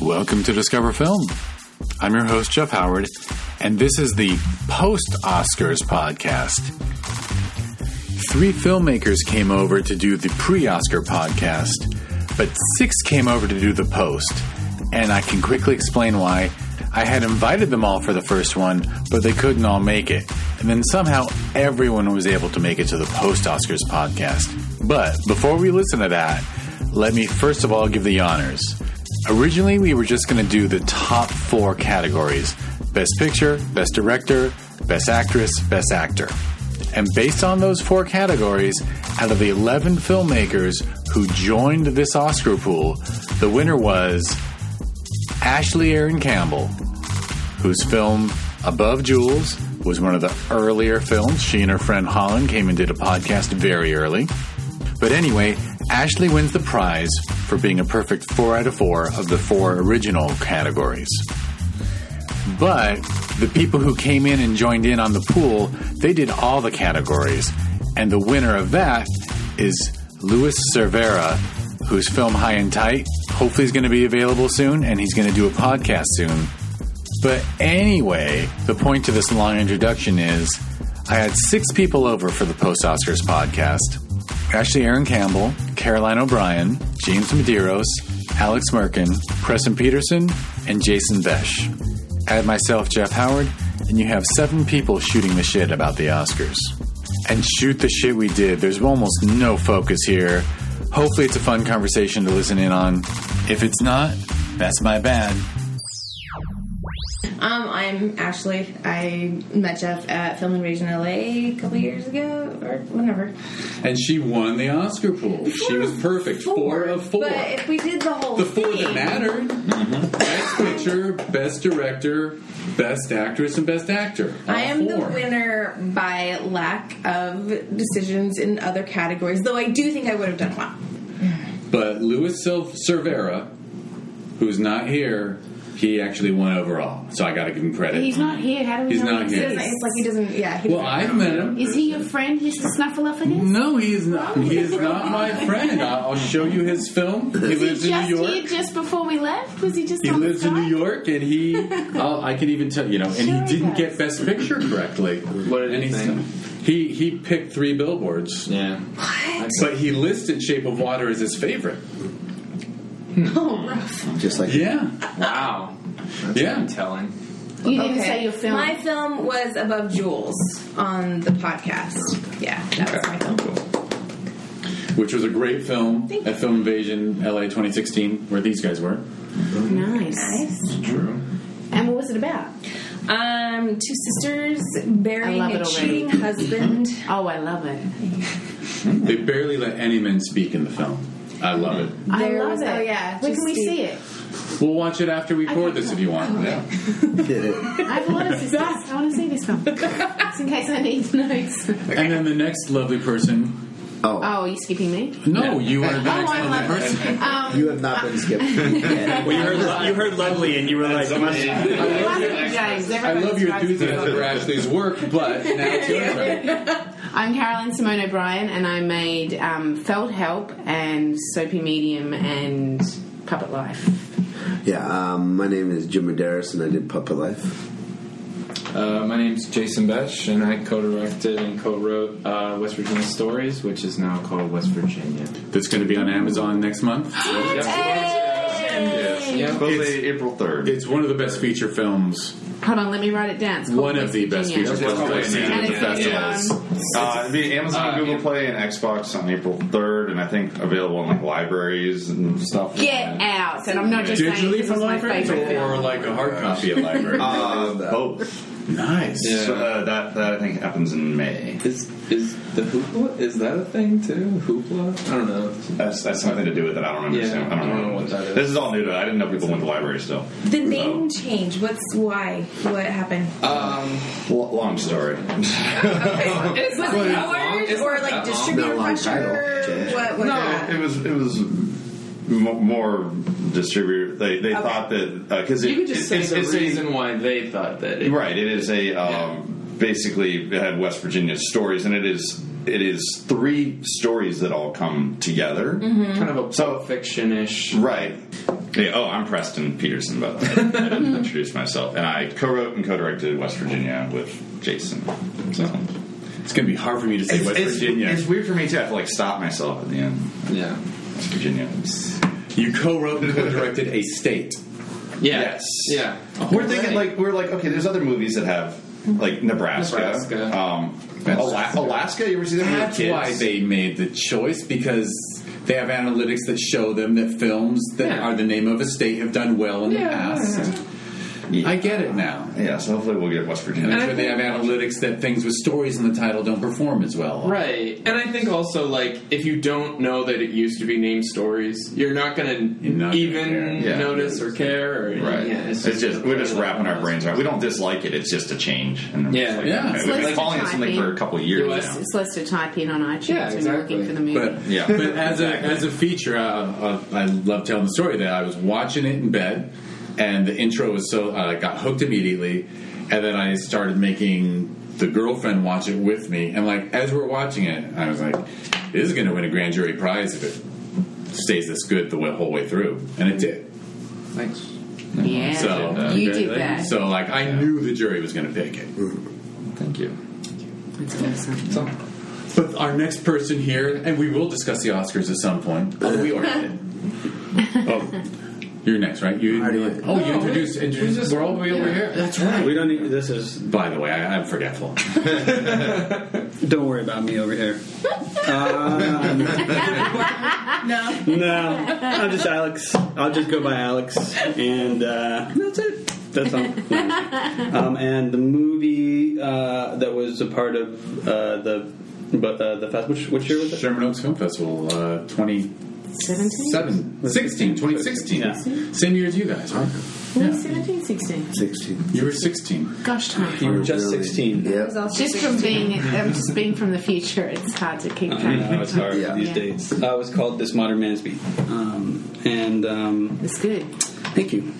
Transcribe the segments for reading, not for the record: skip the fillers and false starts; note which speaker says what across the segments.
Speaker 1: Welcome to Discover Film. I'm your host, Jeff Howard, and this is the Post-Oscars podcast. 3 filmmakers came over to do the pre-Oscar podcast, but 6 came over to do the post, and I can quickly explain why. I had invited them all for the first one, but they couldn't all make it. And then somehow everyone was able to make it to the Post-Oscars podcast. But before we listen to that, let me first of all give the honors. Originally, we were just going to do the top 4 categories: Best Picture, Best Director, Best Actress, Best Actor. And based on those 4 categories, out of the 11 filmmakers who joined this Oscar pool, the winner was Ashley Erin Campbell, whose film Above Jules was one of the earlier films. She and her friend Holland came and did a podcast very early. But anyway, Ashley wins the prize for being a perfect 4 out of 4 of the 4 original categories. But the people who came in and joined in on the pool, they did all the categories. And the winner of that is Louis Cervera, whose film High and Tight hopefully is going to be available soon, and he's going to do a podcast soon. But anyway, the point to this long introduction is I had 6 people over for the Post-Oscars podcast. Ashley Erin Campbell, Caroline O'Brien, James Medeiros, Alex Merkin, Preston Peterson, and Jason Besh. Add myself, Jeff Howard, and you have 7 people shooting the shit about the Oscars. And shoot the shit we did. There's almost no focus here. Hopefully it's a fun conversation to listen in on. If it's not, that's my bad.
Speaker 2: I'm Ashley. I met Jeff at Film Invasion LA a couple years ago, or whenever.
Speaker 1: And she won the Oscar pool. She was perfect. 4 of 4.
Speaker 2: But if we did the whole
Speaker 1: the
Speaker 2: thing...
Speaker 1: 4 that mattered. Mm-hmm. Best Picture, Best Director, Best Actress, and Best Actor.
Speaker 2: I am the winner by lack of decisions in other categories, though I do think I would have done well.
Speaker 1: But Louis Cervera, who's not here... He actually won overall, so I got to give him credit.
Speaker 3: He's not here. How do we
Speaker 1: He's
Speaker 3: know
Speaker 1: not here.
Speaker 2: It's like he doesn't. Yeah.
Speaker 1: Well, I've met him.
Speaker 3: Is he your friend, Mr. Snuffleupagus?
Speaker 1: No, he is not. He is not my friend. I'll show you his film. He lives in New York.
Speaker 3: Here just before we left? Was he just?
Speaker 1: He lives in New York, and he. I can even tell and he didn't get Best Picture correctly.
Speaker 4: What did he think?
Speaker 1: He picked 3 billboards.
Speaker 4: Yeah.
Speaker 2: What?
Speaker 1: But he listed Shape of Water as his favorite.
Speaker 2: Oh, rough.
Speaker 5: Just like
Speaker 4: Wow. That's telling.
Speaker 3: You didn't say your film.
Speaker 2: My film was Above Jules on the podcast. Yeah, that was my film.
Speaker 1: Which was a great film
Speaker 2: Thank
Speaker 1: at Film Invasion LA 2016, where these guys were.
Speaker 3: Nice.
Speaker 4: True.
Speaker 3: And what was it about?
Speaker 2: 2 sisters burying a cheating husband.
Speaker 3: Oh, I love it.
Speaker 1: They barely let any men speak in the film. I love it.
Speaker 3: I love it.
Speaker 2: Oh, yeah.
Speaker 3: When can we see it?
Speaker 1: We'll watch it after we record this if you want. Yeah.
Speaker 3: I have a lot of sisters. I want to see this film. Just in case I need notes.
Speaker 1: And then the next lovely person.
Speaker 3: Oh, are you skipping me?
Speaker 1: No, you are the next
Speaker 3: I'm
Speaker 1: lovely person.
Speaker 5: you have not been skipped.
Speaker 4: Well, you heard lovely, and you were like,
Speaker 1: I love your enthusiasm for Ashley's work, but now it's your turn.
Speaker 3: I'm Caroline Simone O'Brien, and I made Felt Help and Soapy Medium and Puppet Life.
Speaker 5: Yeah, my name is Jim Medeiros, and I did Puppet Life.
Speaker 4: my name's Jason Besh, and I co-directed and co-wrote West Virginia Stories, which is now called West Virginia.
Speaker 1: That's going to be on Amazon next month.
Speaker 4: Yeah,
Speaker 6: Supposedly April 3rd.
Speaker 1: It's one of the best feature films.
Speaker 3: Hold on, let me write it down. It's
Speaker 1: One of the best feature films I've seen at the festival.
Speaker 6: It'll be Amazon, Google Play, and Xbox on April 3rd, and I think available in like libraries and stuff.
Speaker 3: Get out! And I'm not just saying
Speaker 1: Digitally
Speaker 3: this
Speaker 1: from
Speaker 3: is my
Speaker 1: libraries
Speaker 3: favorite
Speaker 1: or
Speaker 3: film.
Speaker 1: like a hard copy at library?
Speaker 6: Both.
Speaker 1: Nice.
Speaker 6: Yeah. So, that I think happens in May.
Speaker 4: Is the Hoopla, is that a thing too? Hoopla? I don't know.
Speaker 6: That's something to do with it. I don't understand.
Speaker 4: Yeah, I don't know what that is.
Speaker 6: This is all new to it. I didn't know people went to libraries still.
Speaker 2: The name change. Why? What happened?
Speaker 6: Long story.
Speaker 2: Okay. Was it yours or like distributor pressure? What?
Speaker 6: No, it was more distributor. They thought that because
Speaker 4: you could just say the reason why they thought that.
Speaker 6: Right. It is a basically it had West Virginia Stories, and it is it is 3 stories that all come together.
Speaker 4: Kind of a Pulp Fiction-ish.
Speaker 6: Right. Yeah, I'm Preston Peterson, by the way. I didn't introduce myself. And I co-wrote and co-directed West Virginia with Jason. So
Speaker 1: It's going to be hard for me to say West Virginia.
Speaker 6: It's weird for me, too. I have to, stop myself at the end.
Speaker 4: Yeah.
Speaker 6: West Virginia.
Speaker 1: You co-wrote and co-directed a state.
Speaker 6: Yes.
Speaker 4: Yeah.
Speaker 6: We're thinking, okay, there's other movies that have, Nebraska. Alaska, you ever see that?
Speaker 1: That's why they made the choice, because they have analytics that show them that films that are the name of a state have done well in the past.
Speaker 6: Yeah.
Speaker 1: I get it now.
Speaker 6: Yeah, so hopefully we'll get West Virginia.
Speaker 1: And I'm sure they have analytics that things with stories in the title don't perform as well.
Speaker 4: Right. And I think also, if you don't know that it used to be named Stories, you're not going to even notice or care.
Speaker 6: Right.
Speaker 4: Yeah,
Speaker 6: we're just wrapping our brains around. We don't dislike it. It's just a change. And
Speaker 1: It's
Speaker 6: we've been calling it something for a couple of years now.
Speaker 3: It's less to type in on iTunes when you're looking for the movie.
Speaker 1: But as a feature, I love telling the story that I was watching it in bed, and the intro was so I got hooked immediately, and then I started making the girlfriend watch it with me, and as we're watching it, I was like, this is going to win a grand jury prize if it stays this good the whole way through, and it did.
Speaker 4: Thanks.
Speaker 3: Yeah,
Speaker 1: so
Speaker 3: you did that.
Speaker 1: So I knew the jury was going to pick it.
Speaker 6: Thank you.
Speaker 3: That's awesome.
Speaker 1: But our next person here, and we will discuss the Oscars at some point. Oh, we already did. You're next, right? You introduced. We're all the way over here.
Speaker 7: That's right. We don't need. This is.
Speaker 1: By the way, I'm forgetful.
Speaker 7: Don't worry about me over here. No. I'm just Alex. I'll just go by Alex, and that's it. That's all. And the movie that was a part of the festival. Which year was it?
Speaker 1: Sherman Oaks Film Festival, 2016.
Speaker 7: Yeah.
Speaker 1: Same year as you guys, right?
Speaker 3: 17, 16.
Speaker 5: 16.
Speaker 1: You were 16.
Speaker 3: Gosh, time.
Speaker 7: You were just 16.
Speaker 5: Yeah.
Speaker 3: Just from being from the future, it's hard to keep track.
Speaker 7: I know, it's hard these days. It was called This Modern Man's Beat.
Speaker 3: It's good.
Speaker 7: Thank you.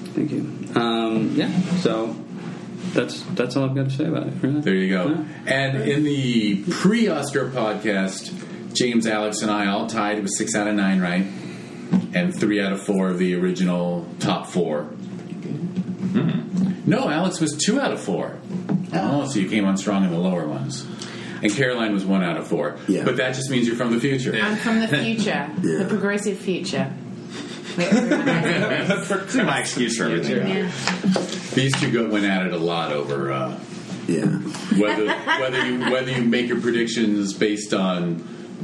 Speaker 7: So that's all I've got to say about it. Really.
Speaker 1: There you go.
Speaker 7: Yeah.
Speaker 1: And in the pre-Oscar podcast, James, Alex, and I all tied. It was 6 out of 9, right? And 3 out of 4 of the original top 4. No, Alex was 2 out of 4. Oh, so you came on strong in the lower ones. And Caroline was 1 out of 4.
Speaker 5: Yeah.
Speaker 1: But that just means you're from the future.
Speaker 3: I'm from the future, the progressive future.
Speaker 6: That's my excuse for everything.
Speaker 3: Yeah.
Speaker 1: These two went at it a lot over whether you make your predictions based on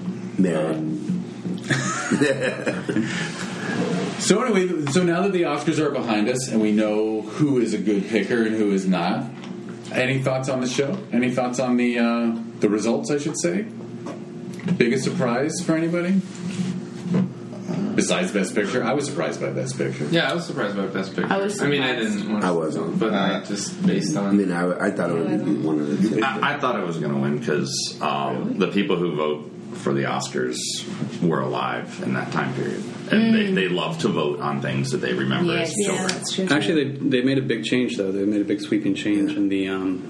Speaker 1: So anyway, now that the Oscars are behind us and we know who is a good picker and who is not, any thoughts on the show? Any thoughts on the results, I should say? Biggest surprise for anybody? Besides Best Picture? I was surprised by Best Picture.
Speaker 4: Yeah, I was surprised by Best Picture.
Speaker 3: I was surprised.
Speaker 4: I didn't watch
Speaker 5: I wasn't.
Speaker 4: But just based on...
Speaker 5: I thought it would be one of the two.
Speaker 6: I thought it was going to win because the people who vote for the Oscars were alive in that time period. And they love to vote on things that they remember as children.
Speaker 3: That's true.
Speaker 7: Actually, they made a big change though. They made a big sweeping change in the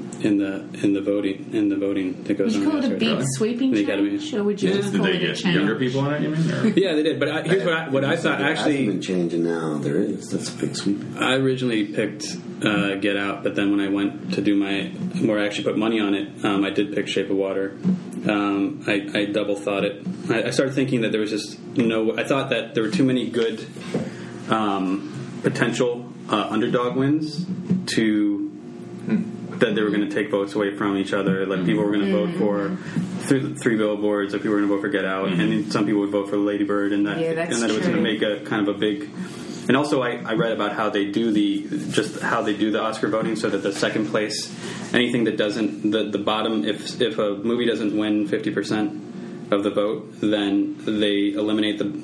Speaker 7: voting that goes
Speaker 3: Would you
Speaker 7: on.
Speaker 3: call it a big sweeping change, or would you just
Speaker 6: Did
Speaker 3: call
Speaker 6: they
Speaker 3: it a
Speaker 6: get
Speaker 3: change?
Speaker 6: younger people in it, you mean? Or?
Speaker 7: Yeah, they did. But here's what I thought.
Speaker 5: It
Speaker 7: Actually,
Speaker 5: hasn't been changing now. There is. That's a big sweep.
Speaker 7: I originally picked Get Out, but then when I went to do where I actually put money on it, I did pick Shape of Water. I double thought it. I started thinking that there was just I thought that there were too many good potential underdog wins that they were going to take votes away from each other. Like people were going to vote for three billboards, or people were going to vote for Get Out, and then some people would vote for Lady Bird, and that it was going to make a kind of a big. And also, I read about how they do the Oscar voting, so that the second place, anything that doesn't the bottom, if a movie doesn't win 50%, of the vote, then they eliminate the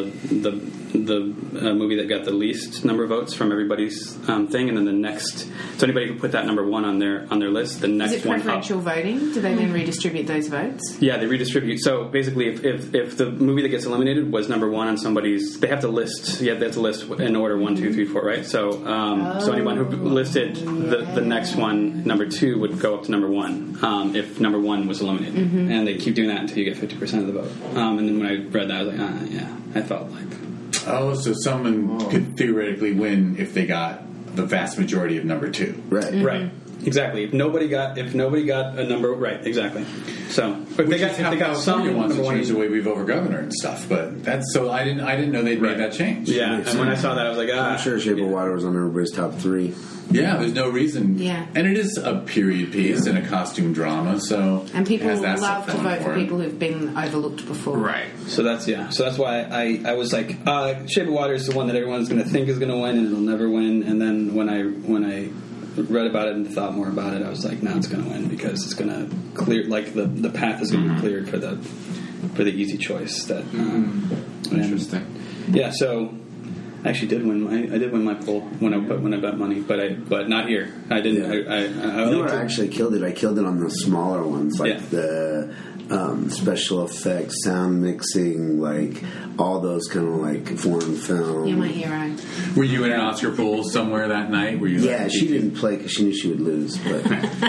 Speaker 7: movie that got the least number of votes from everybody's thing, and then the next. So anybody who put that number 1 on their list, the next one.
Speaker 3: Is it preferential voting? Do they then redistribute those votes?
Speaker 7: Yeah, they redistribute. So basically, if the movie that gets eliminated was number 1 on somebody's, they have to list. Yeah, they have to list in order 1, 2, 3, 4, right? So so anyone who listed the next one, number 2, would go up to number 1 if number 1 was eliminated, and they keep doing that until you get 50% of the vote. And then when I read that, I was like, yeah, I felt like.
Speaker 1: Oh, so someone could theoretically win if they got the vast majority of number 2.
Speaker 5: Right.
Speaker 7: Right. Exactly. If nobody got a number, right? Exactly. So if they got some
Speaker 1: wants to
Speaker 7: number
Speaker 1: change the way we vote for governor and stuff, but that's so I didn't know they'd made that change.
Speaker 7: Yeah, and when I saw that, I was like,
Speaker 5: I'm sure Shape of Water was on everybody's top 3.
Speaker 1: Yeah, there's no reason.
Speaker 3: Yeah,
Speaker 1: and it is a period piece and a costume drama, so
Speaker 3: and people
Speaker 1: love
Speaker 3: to vote for people who've been overlooked before.
Speaker 6: Right.
Speaker 7: So that's why I was like, Shape of Water is the one that everyone's going to think is going to win, and it'll never win. And then when I read about it and thought more about it, I was like, no, it's going to win because it's going to clear, like the path is going to be cleared for the easy choice. That
Speaker 4: interesting.
Speaker 7: Yeah, so I actually did win. I did win my poll when I bet money, but not here. I didn't.
Speaker 5: Yeah. I actually killed it. I killed it on the smaller ones, like the special effects, sound mixing, like all those kind of like foreign film.
Speaker 3: You're my hero.
Speaker 1: Were you in an Oscar pool somewhere that night? Were you?
Speaker 5: Yeah, she didn't play because she knew she would lose. But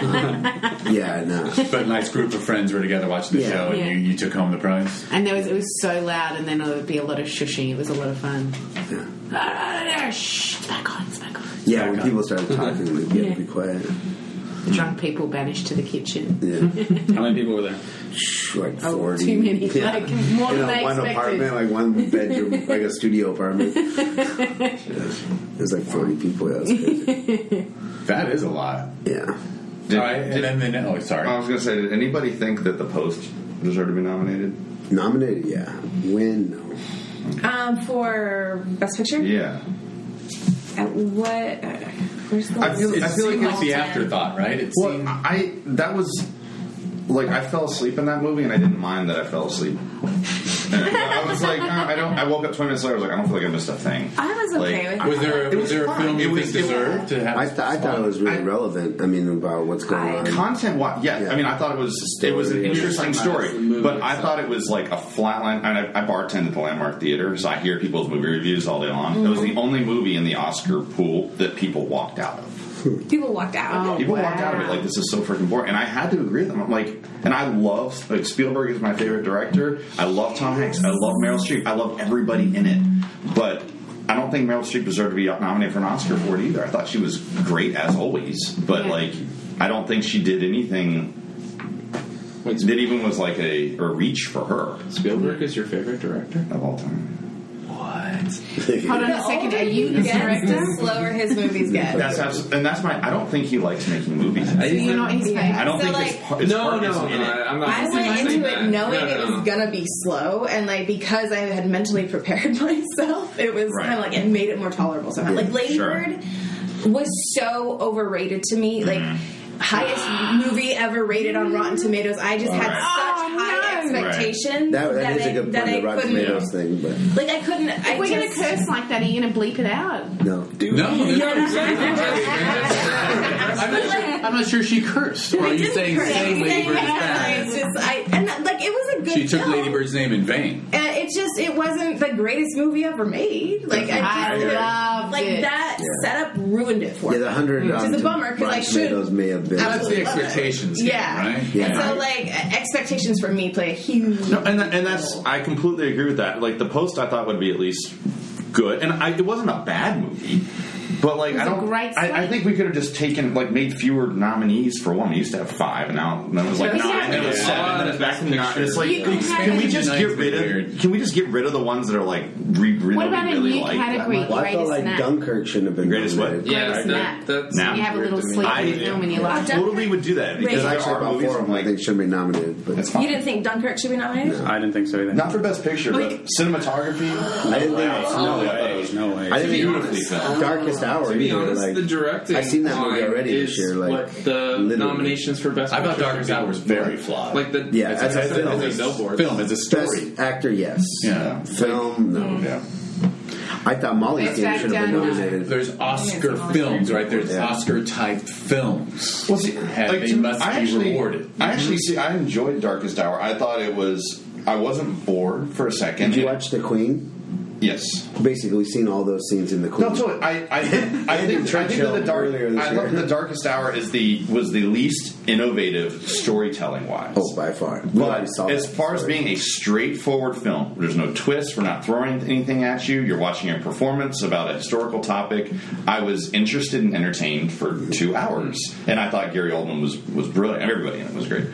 Speaker 5: yeah, no.
Speaker 1: But a nice group of friends were together watching the show, and you took home the prize.
Speaker 3: And it was so loud, and then there would be a lot of shushing. It was a lot of fun.
Speaker 5: Yeah.
Speaker 3: Shh, back on.
Speaker 5: Yeah, when people started talking, we'd get to be quiet.
Speaker 3: Drunk people banished to the kitchen.
Speaker 5: Yeah.
Speaker 7: How many people were there?
Speaker 5: Like 40.
Speaker 3: Too many.
Speaker 5: Yeah.
Speaker 3: Like more than I
Speaker 5: one
Speaker 3: expected.
Speaker 5: apartment, like one bedroom, like a studio apartment. There's like 40 people. That was crazy.
Speaker 1: That is a lot.
Speaker 5: Yeah.
Speaker 1: All right, and then sorry.
Speaker 6: I was going to say, did anybody think that The Post deserved to be nominated?
Speaker 5: Nominated, yeah. Win, no.
Speaker 2: For Best Picture?
Speaker 6: Yeah.
Speaker 2: At what? Where's the
Speaker 6: I feel like
Speaker 1: it's the afterthought, right? It seemed...
Speaker 6: that was like I fell asleep in that movie, and I didn't mind that I fell asleep. And I was like, I woke up 20 minutes later. I was like, I don't feel like I missed a thing.
Speaker 2: I was okay with it.
Speaker 1: Was there a film you think deserved to have?
Speaker 5: I thought it was really relevant. I mean, about what's going on.
Speaker 6: Content-wise, yeah. I mean, I thought it was an interesting story, but I thought it was like a flatline. I bartend at the Landmark Theater, so I hear people's movie reviews all day long. It was the only movie in the Oscar pool that people walked out of.
Speaker 2: People walked out.
Speaker 6: People walked out of it like, this is so freaking boring. And I had to agree with them. I'm like, and I love, like, Spielberg is my favorite director. I love Tom Hanks. I love Meryl Streep. I love everybody in it. But I don't think Meryl Streep deserved to be nominated for an Oscar for it either. I thought she was great as always. But, like, I don't think she did anything that even was like a reach for her.
Speaker 4: Spielberg is your favorite director?
Speaker 6: Of all time.
Speaker 3: Hold on a second. Are you his director?
Speaker 2: The slower his movies get.
Speaker 6: That's my. I don't think he likes making movies.
Speaker 3: You're not his favorite.
Speaker 6: I don't think his part isn't in it.
Speaker 4: I'm not.
Speaker 2: I went into it knowing it was gonna be slow, and like because I had mentally prepared myself, it was kind of like it made it more tolerable. So like Lady Bird was so overrated to me. Like highest movie ever rated on Rotten Tomatoes. I just had such high expectations
Speaker 5: that is a good point. The Rotten Tomatoes thing, but
Speaker 2: like I couldn't.
Speaker 3: If we're going to curse like that, are you going to bleep it out?
Speaker 5: No.
Speaker 1: I'm not sure she cursed. Or are you saying Lady Bird is bad?
Speaker 2: It's just it was a good.
Speaker 1: She took
Speaker 2: film.
Speaker 1: Lady Bird's name in vain.
Speaker 2: And it wasn't the greatest movie ever made. Like I
Speaker 3: loved it.
Speaker 2: That setup ruined it for me.
Speaker 5: the 100
Speaker 2: which is a bummer because I should.
Speaker 5: Tomatoes may have been.
Speaker 1: That's the expectations.
Speaker 2: Yeah,
Speaker 1: right?
Speaker 2: And so like expectations for me play a huge.
Speaker 6: No, and that's I completely agree with that. Like The Post, I thought would be at least good, and it wasn't a bad movie. But like I think we could have just made fewer nominees for one. We used to have 5, and now it was like 9, and then it was 7, and then it's back to 9. It's like can we just get rid of the ones that are like really
Speaker 3: what about
Speaker 6: really
Speaker 3: a new category?
Speaker 5: Well, I felt like Dunkirk shouldn't have been
Speaker 6: greatest what?
Speaker 3: Yeah,
Speaker 4: that's
Speaker 3: you have a little sleep in the film and you laugh.
Speaker 6: I totally would do that because
Speaker 5: There's actually about 4 of them I think should be nominated. But
Speaker 6: that's fine.
Speaker 2: You didn't think Dunkirk should be nominated?
Speaker 5: No.
Speaker 7: I didn't think so either.
Speaker 6: Not for Best Picture, but cinematography.
Speaker 5: I didn't think
Speaker 7: No way.
Speaker 5: I think
Speaker 6: beautifully filmed.
Speaker 5: Darkest Darkest Hour.
Speaker 4: To be honest, the directing
Speaker 5: I've seen that movie already this year. Like
Speaker 4: what the nominations for Best
Speaker 1: I
Speaker 4: Picture.
Speaker 1: thought Darkest Hour was very flawed.
Speaker 4: Like the
Speaker 5: as a
Speaker 1: film, as a story.
Speaker 5: Best actor, yes.
Speaker 1: Yeah.
Speaker 5: Film, no.
Speaker 6: Yeah.
Speaker 5: I thought Molly's Game should have been nominated.
Speaker 1: There's Oscar films, right? There's Oscar-type films.
Speaker 6: Well, see,
Speaker 1: they must be rewarded.
Speaker 6: I enjoyed Darkest Hour. I thought it was. I wasn't bored for a second.
Speaker 5: Did you watch The Queen?
Speaker 6: Yes.
Speaker 5: Basically, we've seen all those scenes in The Queen.
Speaker 6: No, totally. I think that the Darkest Hour was the least innovative storytelling wise.
Speaker 5: Oh, by far.
Speaker 6: But as far as being a straightforward film, there's no twist. We're not throwing anything at you. You're watching a performance about a historical topic. I was interested and entertained for 2 hours, and I thought Gary Oldman was brilliant. Everybody in it was great.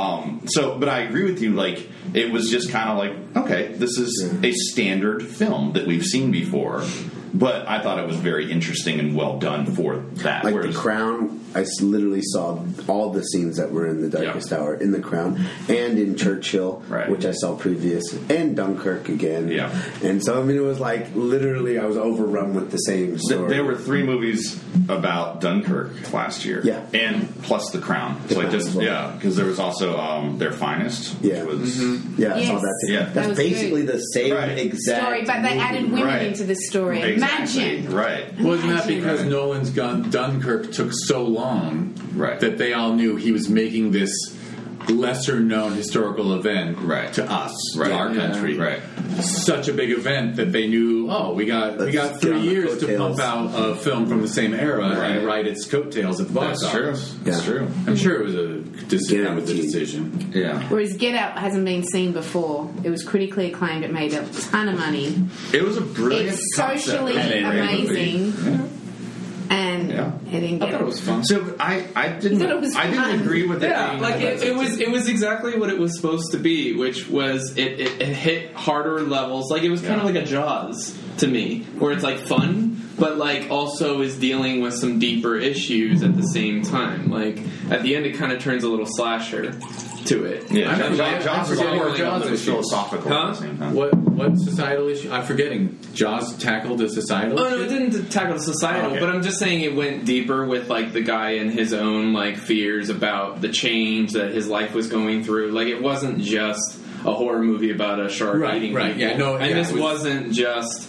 Speaker 6: But I agree with you. Like, it was just kind of like, okay, this is a standard film that we've seen before, but I thought it was very interesting and well done for that.
Speaker 5: Like The Crown, I literally saw all the scenes that were in The Darkest Hour in The Crown and in Churchill, which I saw previous, and Dunkirk again.
Speaker 6: Yeah.
Speaker 5: And so, I mean, it was like literally I was overrun with the same story.
Speaker 6: There were 3 movies about Dunkirk last year.
Speaker 5: Yeah.
Speaker 6: And plus The Crown. So because there was also Their Finest.
Speaker 5: Yeah.
Speaker 6: Which was,
Speaker 5: I saw that too.
Speaker 6: Yeah.
Speaker 5: That's
Speaker 3: that
Speaker 5: basically
Speaker 3: good.
Speaker 5: the same exact
Speaker 3: story, but they added women into the story.
Speaker 6: Exactly.
Speaker 3: Imagine.
Speaker 6: Right.
Speaker 1: Wasn't that because Nolan's Dunkirk took so long that they all knew he was making this lesser-known historical event to us, to our country.
Speaker 6: Right.
Speaker 1: Such a big event that they knew, we got 3 years to pump out a film from the same era and ride its coattails at the box office.
Speaker 6: That's true.
Speaker 1: I'm sure it was a decision.
Speaker 6: Yeah.
Speaker 3: Whereas Get Out hasn't been seen before. It was critically acclaimed. It made a ton of money.
Speaker 6: It was a brilliant
Speaker 3: It's socially amazing. And it didn't get
Speaker 4: I thought it was fun.
Speaker 6: So I didn't agree with it.
Speaker 4: Yeah, like it was exactly what it was supposed to be, which was it hit harder levels. Like it was kind of like a Jaws to me, where it's like fun, but like also is dealing with some deeper issues at the same time. Like at the end, it kind of turns a little slasher to it.
Speaker 6: Yeah, Jaws is philosophical at the same time.
Speaker 1: What societal issue? I'm forgetting. Jaws tackled a societal issue?
Speaker 4: No, it didn't tackle the societal, but I'm just saying it went deeper with like the guy and his own like fears about the change that his life was going through. Like it wasn't just a horror movie about a shark eating people. This wasn't just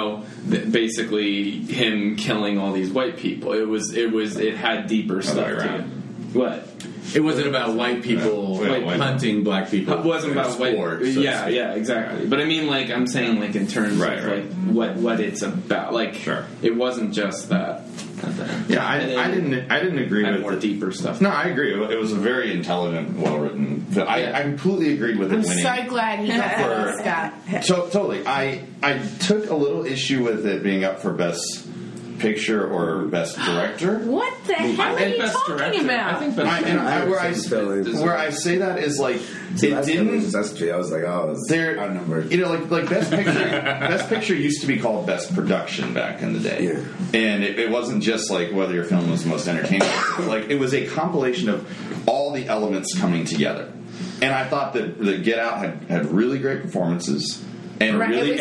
Speaker 4: basically him killing all these white people. It had deeper stuff to it. What?
Speaker 1: It wasn't about white people hunting black people.
Speaker 4: It wasn't about white. Yeah, exactly. But I mean, like I'm saying, like in terms of like what it's about. Like it wasn't just that.
Speaker 6: Yeah, I didn't agree with
Speaker 4: more deeper stuff.
Speaker 6: No, I agree. It was a very intelligent, well written film. I completely agreed with it winning.
Speaker 3: I'm so glad he got that Oscar.
Speaker 6: So totally, I took a little issue with it being up for Best Picture or Best Director.
Speaker 3: What the hell are you talking about?
Speaker 4: I think Best Director.
Speaker 6: Where I say that is like it didn't.
Speaker 5: I was like,
Speaker 6: they're outnumbered. Like Best Picture. Best Picture used to be called Best Production back in the day, and it wasn't just like whether your film was the most entertaining. Like it was a compilation of all the elements coming together. And I thought that Get Out had really great performances and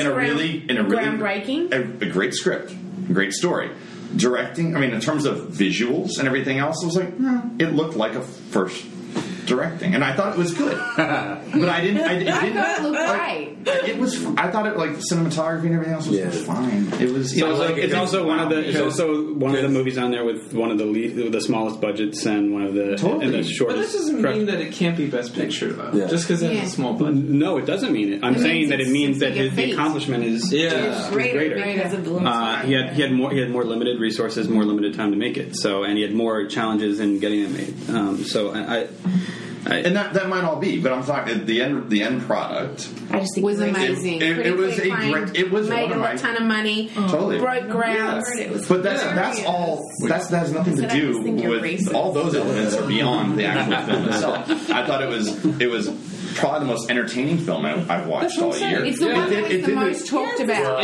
Speaker 3: groundbreaking,
Speaker 6: a great script. Great story. Directing, I mean, in terms of visuals and everything else, I was like, it looked like a first directing, and I thought it was good. But I didn't.
Speaker 3: I thought it looked right.
Speaker 6: It was. I thought it like the cinematography and everything else was fine. It was.
Speaker 7: It's also one of the movies on there with one of the smallest budgets and one of the and the shortest.
Speaker 4: But this doesn't mean that it can't be Best Picture though. Yeah. Just because it has a small budget.
Speaker 7: No, it doesn't mean it. I'm saying that it means that the accomplishment is greater. He had more limited resources, more limited time to make it. So, and he had more challenges in getting it made.
Speaker 6: And that might all be, but I'm talking the end product.
Speaker 3: I just think it was amazing.
Speaker 6: It was a great. It was
Speaker 3: made a ton of money.
Speaker 6: Totally
Speaker 3: broke ground.
Speaker 6: But that's all. That has nothing to do with all those elements are beyond the actual film itself. I thought it was probably the most entertaining film I've watched all year.
Speaker 3: It's the one that's the most talked about.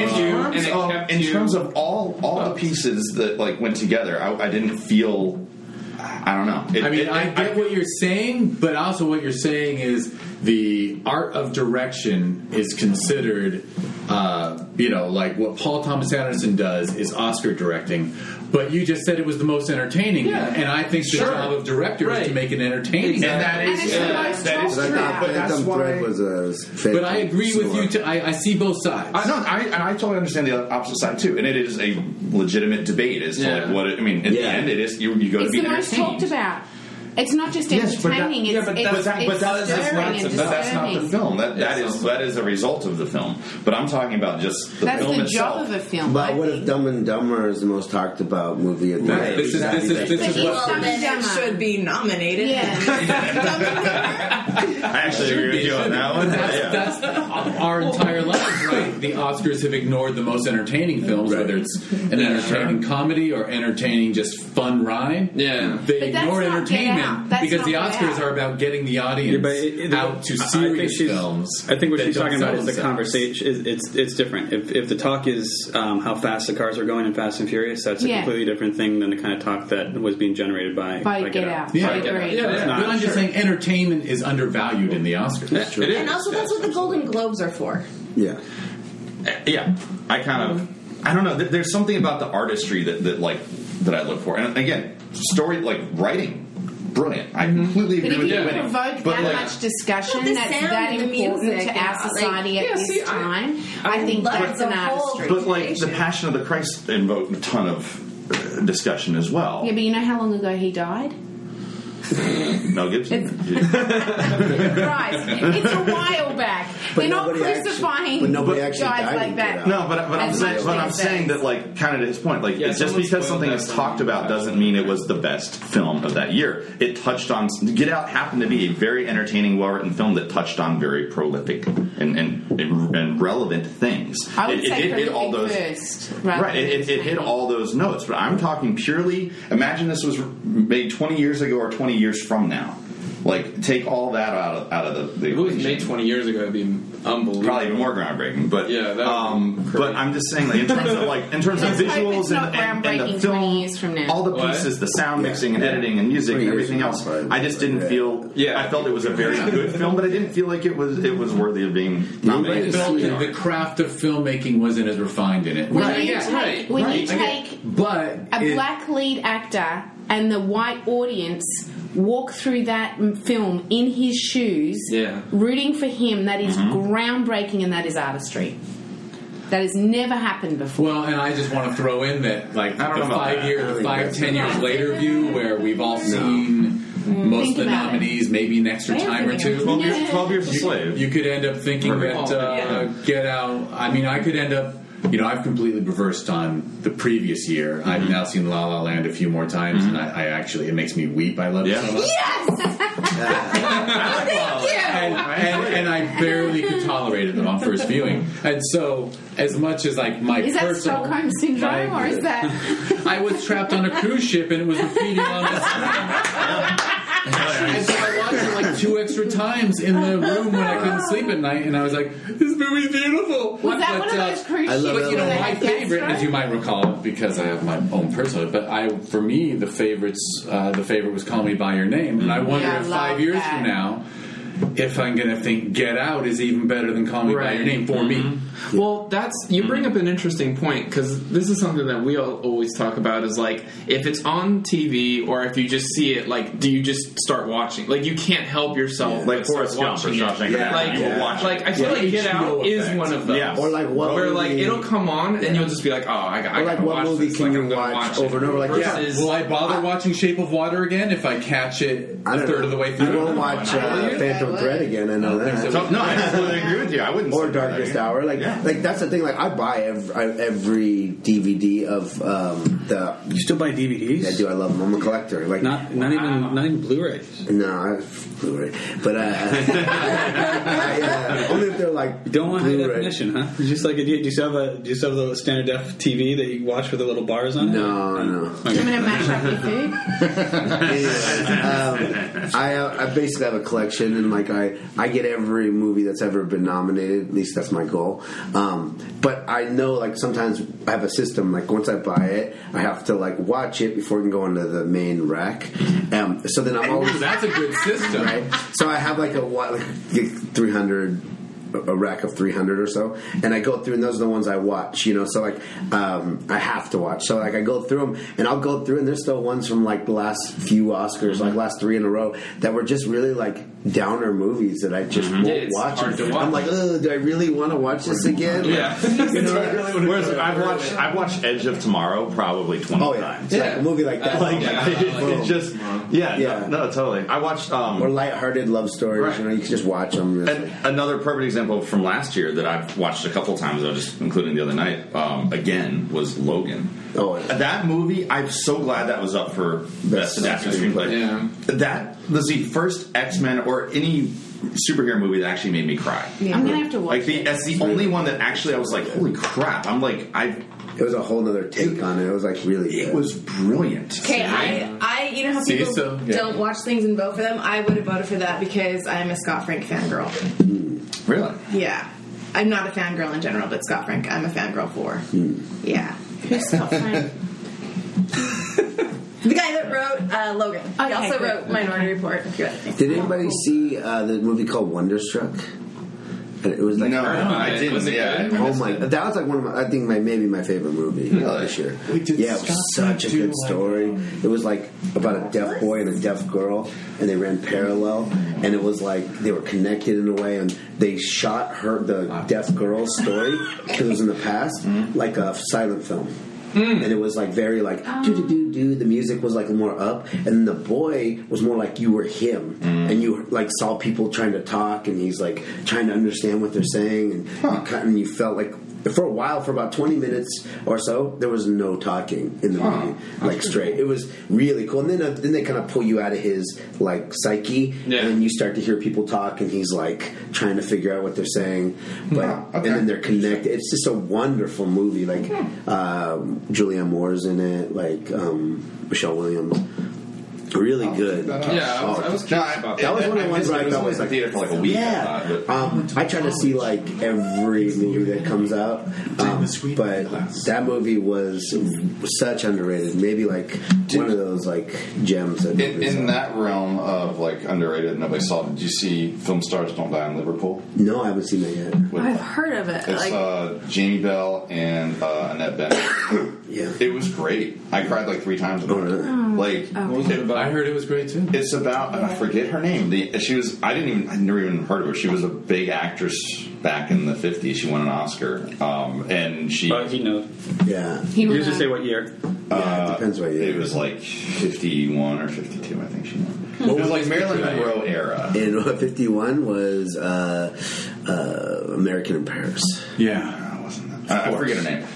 Speaker 6: In terms of all the pieces that like went together, I didn't feel. I don't know.
Speaker 1: I get what you're saying, but also what you're saying is the art of direction is considered, like what Paul Thomas Anderson does is Oscar directing. But you just said it was the most entertaining, and I think the job of director is to make it entertaining.
Speaker 6: And that is true.
Speaker 5: But that's why.
Speaker 1: But I agree with you. I see both sides.
Speaker 6: I totally understand the opposite side too, and it is a legitimate debate as to like what it, I mean. At the end, it is you go to be entertained.
Speaker 3: It's the most talked about. It's not just entertaining.
Speaker 6: But that's not the film. That is a result of the film. But I'm talking about just the film itself.
Speaker 3: That's the job of a film.
Speaker 5: But what if Dumb and Dumber is the most talked about movie of the year?
Speaker 1: This is
Speaker 2: what then it should be nominated.
Speaker 3: Yeah.
Speaker 6: I actually agree with you on that one.
Speaker 1: That's our entire lives, right? The Oscars have ignored the most entertaining films, whether it's an entertaining comedy or entertaining just fun ride.
Speaker 4: Yeah,
Speaker 1: they ignore entertainment. Because the Oscars are about getting the audience out to serious films.
Speaker 7: I think what she's talking about is the conversation. It's different. If the talk is how fast the cars are going in Fast and Furious, that's a completely different thing than the kind of talk that was being generated by Get Out.
Speaker 1: Yeah, but I'm just saying entertainment is undervalued in the Oscars.
Speaker 2: That's true. And also that's what the Golden Globes are for.
Speaker 5: Yeah.
Speaker 6: Yeah. I don't know. There's something about the artistry that I look for. And again, story, like writing. Brilliant. I completely agree with you.
Speaker 3: But if you provoke that much discussion that's that important to our society at this time, I think that's an artistry.
Speaker 6: But like the Passion of the Christ invoked a ton of discussion as well.
Speaker 3: Yeah, but you know how long ago he died?
Speaker 6: Mel Gibson.
Speaker 3: Right. It's a while back. They're not crucifying guys like that.
Speaker 6: No, but I'm saying that, like, kind of to his point, like, just because something is talked about doesn't mean it was the best film of that year. It touched on Get Out happened to be a very entertaining, well-written film that touched on very prolific and relevant things.
Speaker 3: I would say
Speaker 6: it hit all those
Speaker 3: first.
Speaker 6: Right. It hit all those notes. But I'm talking purely. Imagine this was made 20 years ago or 20 years from now. Like, take all that out of the
Speaker 4: if it was made 20 years ago, it'd be unbelievable.
Speaker 6: Probably even more groundbreaking. But but I'm just saying, like, in terms of visuals and the film, all the pieces, the sound mixing and editing and music and everything else, I just didn't feel. I felt it was a very good film, but I didn't feel like it was worthy of being nominated.
Speaker 1: The craft of filmmaking wasn't as refined in it.
Speaker 3: When you take a black lead actor and the white audience walk through that film in his shoes, rooting for him, that is groundbreaking, and that is artistry. That has never happened before.
Speaker 1: Well, and I just want to throw in that, like, the 10 years later view, where we've all seen most of the nominees, maybe an extra time or two.
Speaker 6: 12 years a slave.
Speaker 1: You could end up thinking that Get Out. I mean, I could end up. I've completely reversed on the previous year. I've now seen La La Land a few more times, and I actually, it makes me weep. I love it so much.
Speaker 2: Yes! Thank you!
Speaker 1: And I barely could tolerate it on first viewing. And so, as much as like my
Speaker 3: is
Speaker 1: personal...
Speaker 3: Is that Stockholm Syndrome, or is that...
Speaker 1: I was trapped on a cruise ship, and it was repeating on the screen. And so I watched it like 2 extra times in the room when I couldn't sleep at night, and I was like, "This movie's beautiful."
Speaker 3: Was that one of those cruise ships?
Speaker 1: But my favorite, as you might recall, because I have my own personal. But for me, the favorite was "Call Me by Your Name," and I wonder if 5 years from now, if I'm going to think Get Out is even better than Call Me by Your Name for me.
Speaker 4: Well, you bring up an interesting point, because this is something that we always talk about, is like, if it's on TV or if you just see it, like, do you just start watching? Like, you can't help yourself.
Speaker 6: Like Forrest Gump or something.
Speaker 4: I feel like Get Out is one of those.
Speaker 5: Yeah. Or like what
Speaker 4: where
Speaker 5: movie,
Speaker 4: like it'll come on and you'll just be like, oh, I gotta
Speaker 5: what
Speaker 4: watch
Speaker 5: movie
Speaker 4: this.
Speaker 5: can
Speaker 4: Like,
Speaker 5: you
Speaker 4: I'm gonna
Speaker 5: watch
Speaker 4: watch
Speaker 5: over and over? Like,
Speaker 1: Will I bother watching Shape of Water again if I catch it a third of the way through?
Speaker 5: I won't watch Phantom Thread again. I know that.
Speaker 6: No, I absolutely agree with you. I wouldn't.
Speaker 5: Or Darkest Hour. Like that's the thing. Like, I buy every DVD of the.
Speaker 7: You still buy DVDs?
Speaker 5: Yeah, I do. I love them. I'm a collector. Like
Speaker 7: not even Blu-rays.
Speaker 5: No, I have Blu-ray, but only if they're like.
Speaker 7: You don't want
Speaker 5: Blu-ray.
Speaker 7: high definition, huh? Just like do you still have the standard def TV that you watch with the little bars on it?
Speaker 5: No.
Speaker 3: I'm gonna mash up your food.
Speaker 5: I basically have a collection, and like I get every movie that's ever been nominated. At least that's my goal. But I know, like, sometimes I have a system. Like, once I buy it, I have to, like, watch it before I can go into the main rack. So then I'm always...
Speaker 1: That's a good system.
Speaker 5: Right? So I have, like, 300... a rack of 300 or so, and I go through, and those are the ones I watch, so like I have to watch, so like I go through them, and I'll go through, and there's still ones from like the last few Oscars, like last 3 in a row, that were just really like downer movies that I just won't watch. I'm like, do I really want to watch this again?
Speaker 6: Yeah. Whereas I've watched Edge of Tomorrow probably 20 times.
Speaker 5: Yeah, like a movie like that.
Speaker 6: It's just no, totally. I watched
Speaker 5: or lighthearted love stories. You can just watch them.
Speaker 6: And another perfect example from last year that I've watched a couple times, just including the other night, again, was Logan.
Speaker 5: Oh, yeah.
Speaker 6: That movie, I'm so glad that was up for Best Adapted Screenplay. Yeah. That was the first X-Men or any superhero movie that actually made me cry.
Speaker 3: Yeah. I'm gonna have to watch it.
Speaker 6: That's the only one that actually I was like, holy crap!
Speaker 5: It was a whole other take on it. It was like really good.
Speaker 6: It was brilliant.
Speaker 2: Okay, I you know how people don't watch things and vote for them? I would have voted for that because I'm a Scott Frank fangirl.
Speaker 6: Really?
Speaker 2: Yeah. I'm not a fangirl in general, but Scott Frank I'm a fangirl for. Yeah.
Speaker 3: Who's Scott Frank?
Speaker 2: The guy that wrote Logan. He also wrote Minority Report.
Speaker 5: Did anybody see the movie called Wonderstruck? It was like
Speaker 6: I didn't. Yeah.
Speaker 5: Oh my! That was like one of my. I think maybe my favorite movie this year. Yeah, it was such a good story. It was like about a deaf boy and a deaf girl, and they ran parallel, and it was like they were connected in a way, and they shot the deaf girl's story because it was in the past, like a silent film. And it was like very like do. The music was like more up, and the boy was more like you were him, and you like saw people trying to talk, and he's like trying to understand what they're saying, and you felt like for a while, for about 20 minutes or so, there was no talking in the movie, like straight. It was really cool, and then they kind of pull you out of his like psyche, and then you start to hear people talk, and he's like trying to figure out what they're saying, and then they're connected. It's just a wonderful movie. Like Julianne Moore's in it, like Michelle Williams. Really good.
Speaker 4: I was curious about that.
Speaker 5: That was one of the ones where I thought was like
Speaker 6: theater for like a week.
Speaker 5: Yeah, I try to see like every movie that comes out, but that movie was such underrated. Maybe like one of those like gems.
Speaker 6: In that realm of like underrated, nobody saw. Did you see Film Stars Don't Die in Liverpool?
Speaker 5: No, I haven't seen that yet.
Speaker 2: I've heard of it.
Speaker 6: It's Jamie Bell and Annette Bening.
Speaker 5: Yeah,
Speaker 6: it was great. I cried like 3 times about it.
Speaker 1: What was it about? I heard it was great too.
Speaker 6: It's about I forget her name. I never even heard of her. She was a big actress back in the 50s. She won an Oscar, and she.
Speaker 7: He knows.
Speaker 5: Yeah,
Speaker 7: he would just say what year.
Speaker 5: It depends what year.
Speaker 6: It was like 51 or 52. I think she won. It was like Marilyn Monroe era.
Speaker 5: And 51 was American in Paris.
Speaker 1: Yeah,
Speaker 6: wasn't that? I forget her name.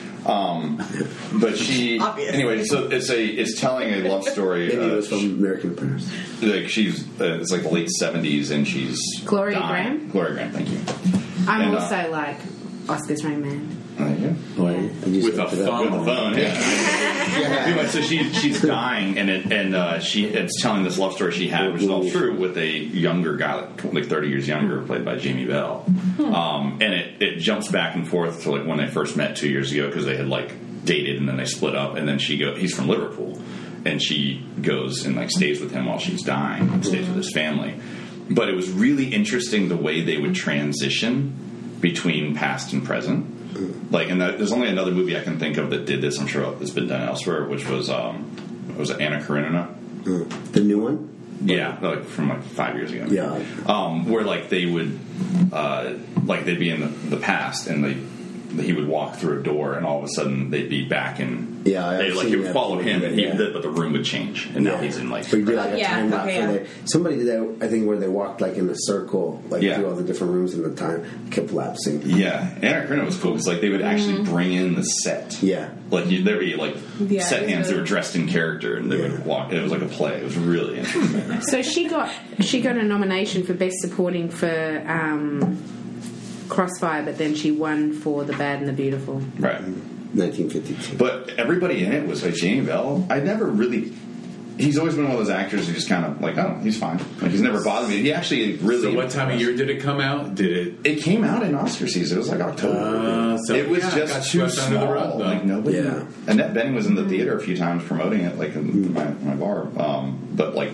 Speaker 6: But she anyway. So it's telling a love story.
Speaker 5: Maybe it was from American Paris.
Speaker 6: Like it's like the late 70s, and she's
Speaker 3: Gloria Graham.
Speaker 6: Gloria Graham, thank you.
Speaker 3: I'm also like Oscar's Rain Man.
Speaker 6: With a phone, Anyway, so she's dying, and it's telling this love story she had, which is all true, with a younger guy, like 30 years younger, played by Jamie Bell. And it jumps back and forth to like when they first met 2 years ago, because they had like dated and then they split up, and then he's from Liverpool, and she goes and like stays with him while she's dying, and stays with his family. But it was really interesting the way they would transition between past and present. Like, and there's only another movie I can think of that did this. I'm sure it's been done elsewhere, which was Anna Karenina?
Speaker 5: The new one?
Speaker 6: Yeah, like from like 5 years ago.
Speaker 5: Yeah.
Speaker 6: Where like they would, like they'd be in the past, and he would walk through a door, and all of a sudden they'd be back in.
Speaker 5: Yeah,
Speaker 6: he would follow him, and but the room would change, and now he's in like.
Speaker 5: So you do like a time lapse. Somebody did that, I think, where they walked like in a circle, like through all the different rooms, and the time kept lapsing.
Speaker 6: Yeah, Anna Karenina was cool because like they would actually bring in the set.
Speaker 5: Yeah,
Speaker 6: like there'd be like set hands that were dressed in character, and they would walk. It was like a play. It was really interesting.
Speaker 3: So she got a nomination for Best Supporting for Crossfire, but then she won for The Bad and the Beautiful.
Speaker 6: Right.
Speaker 5: 1952.
Speaker 6: But everybody in it was like Jamie Bell. I never really he's always been one of those actors who just kind of like, oh, he's fine. Like, he's never bothered me. He actually really.
Speaker 1: So what time of year did it come out?
Speaker 6: It came out in Oscar season. It was like October. So it was just too small. Like nobody. Yeah. Annette Bening was in the theater a few times promoting it, like in my bar, but like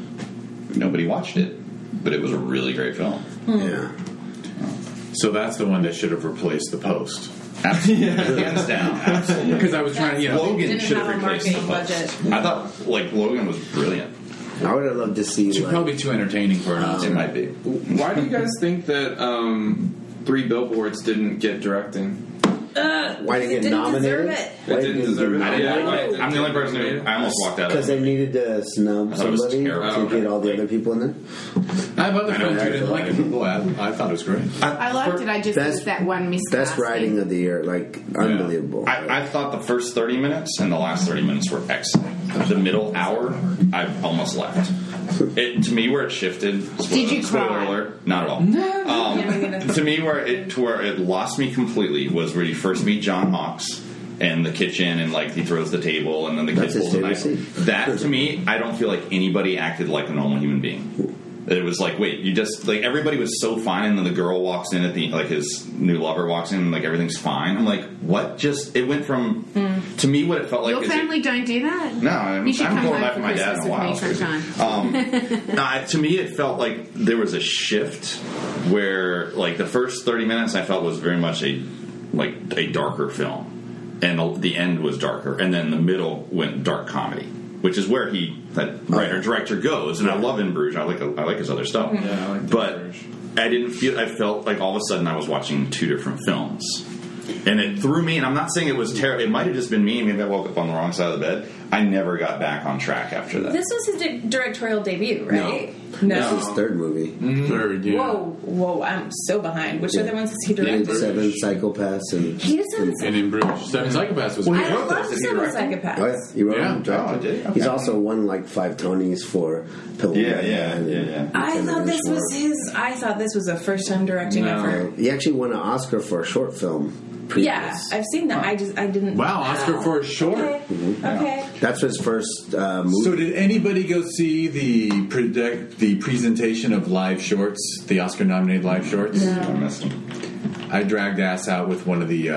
Speaker 6: nobody watched it. But it was a really great film.
Speaker 5: Yeah.
Speaker 1: So that's the one that should have replaced The Post.
Speaker 6: Absolutely. Hands down. Absolutely.
Speaker 1: Because I was trying to,
Speaker 6: Logan should have replaced The Post. I thought, like, Logan was brilliant.
Speaker 5: I would have loved to see.
Speaker 1: It's probably too entertaining for an Oscar.
Speaker 6: It might be.
Speaker 4: Why do you guys think that 3 Billboards didn't get directing?
Speaker 5: Why didn't it get nominated?
Speaker 4: It didn't deserve it.
Speaker 6: I'm the only person who I almost walked out.
Speaker 5: Because they needed to snub somebody to get all the other people in there.
Speaker 1: I have other friends who didn't like it. Boy, I thought it was great.
Speaker 3: I liked it. I just was that one miscasting.
Speaker 5: Best writing of the year, like unbelievable.
Speaker 6: I thought the first 30 minutes and the last 30 minutes were excellent. The middle hour, I almost left. To me, where it shifted.
Speaker 3: Did you cry?
Speaker 6: Alert, not at all. To me, where it lost me completely was where you first meet John Hawkes and the kitchen, and like he throws the table, and then the kid pulls the knife. That to me, I don't feel like anybody acted like a normal human being. It was like, wait, you just like everybody was so fine, and then the girl walks in at the like his new lover walks in, and like everything's fine. I'm like, what? Just it went from to me what it felt like.
Speaker 3: Your family don't do that.
Speaker 6: No, I haven't gone back to my dad in a while. To me, it felt like there was a shift where like the first 30 minutes I felt was very much a darker film, and the end was darker, and then the middle went dark comedy. Which is where that writer director goes, and I love In Bruges. I like his other stuff, but I didn't feel. I felt like all of a sudden I was watching 2 different films, and it threw me. And I'm not saying it was terrible. It might have just been me. Maybe I woke up on the wrong side of the bed. I never got back on track after that.
Speaker 2: This was his directorial debut, right?
Speaker 5: No. This is his 3rd movie.
Speaker 1: Third, yeah.
Speaker 2: Whoa! I'm so behind. Which other ones has he directed?
Speaker 5: 7 Psychopaths and
Speaker 1: In Bruges. 7 Psychopaths was.
Speaker 2: I love 7 Psychopaths.
Speaker 5: Oh yeah, he wrote him.
Speaker 6: Okay.
Speaker 5: He's also won like 5 Tonys for Pillow.
Speaker 6: Yeah.
Speaker 2: I thought this was his. I thought this was a first time directing effort.
Speaker 5: He actually won an Oscar for a short film. Previous.
Speaker 2: Yeah, I've seen that. I didn't.
Speaker 1: Wow, Oscar for a short.
Speaker 2: Okay.
Speaker 5: That's his first movie.
Speaker 1: So, did anybody go see the presentation of live shorts, the Oscar-nominated live shorts?
Speaker 2: No.
Speaker 1: I dragged ass out with one of the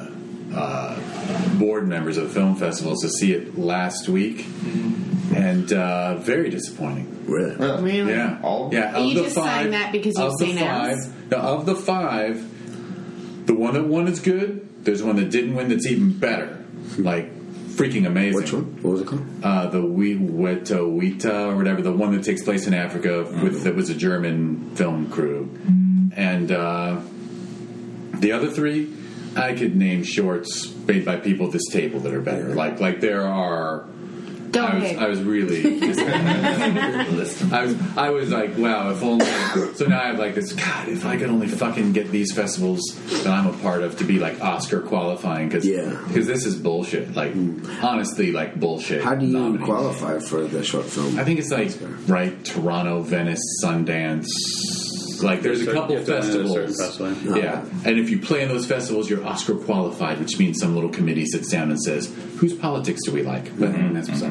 Speaker 1: board members of the film festivals to see it last week, and very disappointing.
Speaker 5: Really?
Speaker 1: Yeah.
Speaker 3: Are you just saying that because you've seen ours?
Speaker 1: Of the 5. The one that won is good. There's one that didn't win that's even better. Like, freaking amazing.
Speaker 5: Which one? What was it called?
Speaker 1: The Weta or whatever. The one that takes place in Africa that was a German film crew. And the other 3, I could name shorts made by people at this table that are better. Like there are...
Speaker 3: Go ahead.
Speaker 1: I was really I was like, wow, if only. So now I have like this, God, if I could only fucking get these festivals that I'm a part of to be like Oscar qualifying, because this is bullshit. Like, honestly, like bullshit.
Speaker 5: How do you qualify for the short film?
Speaker 1: I think it's like, Toronto, Venice, Sundance. Like, there's a couple festivals. Yeah. And if you play in those festivals, you're Oscar qualified, which means some little committee sits down and says, whose politics do we like? But that's what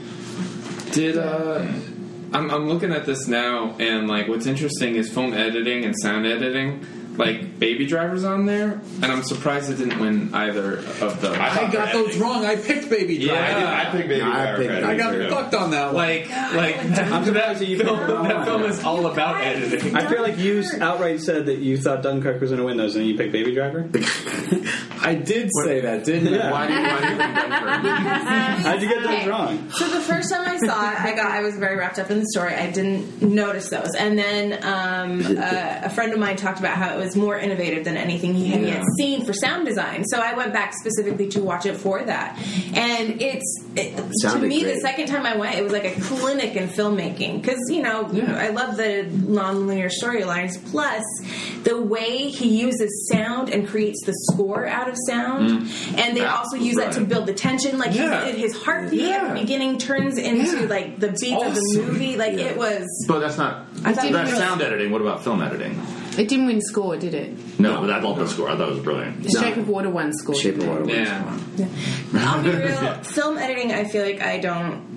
Speaker 4: I'm looking at this now, and, like, what's interesting is film editing and sound editing. Like, Baby Driver's on there, and I'm surprised it didn't win either of those.
Speaker 1: I got those wrong. I picked Baby Driver.
Speaker 6: Yeah, I picked Baby Driver.
Speaker 1: I got fucked on that one.
Speaker 7: I'm surprised you
Speaker 1: that film is all about editing.
Speaker 7: I feel like you outright said that you thought Dunkirk was going to win those, and you picked Baby Driver.
Speaker 1: I did say that, didn't I?
Speaker 4: Why did you pick Dunkirk?
Speaker 7: How'd you get those wrong?
Speaker 2: So the first time I saw it, I was very wrapped up in the story. I didn't notice those, and then a friend of mine talked about how it was more innovative than anything he had yet seen for sound design. So I went back specifically to watch it for that. And to me, the second time I went, it was like a clinic in filmmaking. Because, I love the non-linear storylines. Plus, the way he uses sound and creates the score out of sound. And they also use that to build the tension. Like, his heartbeat at the beginning turns into, like, the beats of the movie. Like, it was...
Speaker 6: But that's not... That's sound editing. What about film editing?
Speaker 3: It didn't win score, did it?
Speaker 6: No, but I loved the score. I thought it was brilliant.
Speaker 3: The Shape of Water won score.
Speaker 5: Shape of Water won score.
Speaker 2: I'll be real. Film editing, I feel like I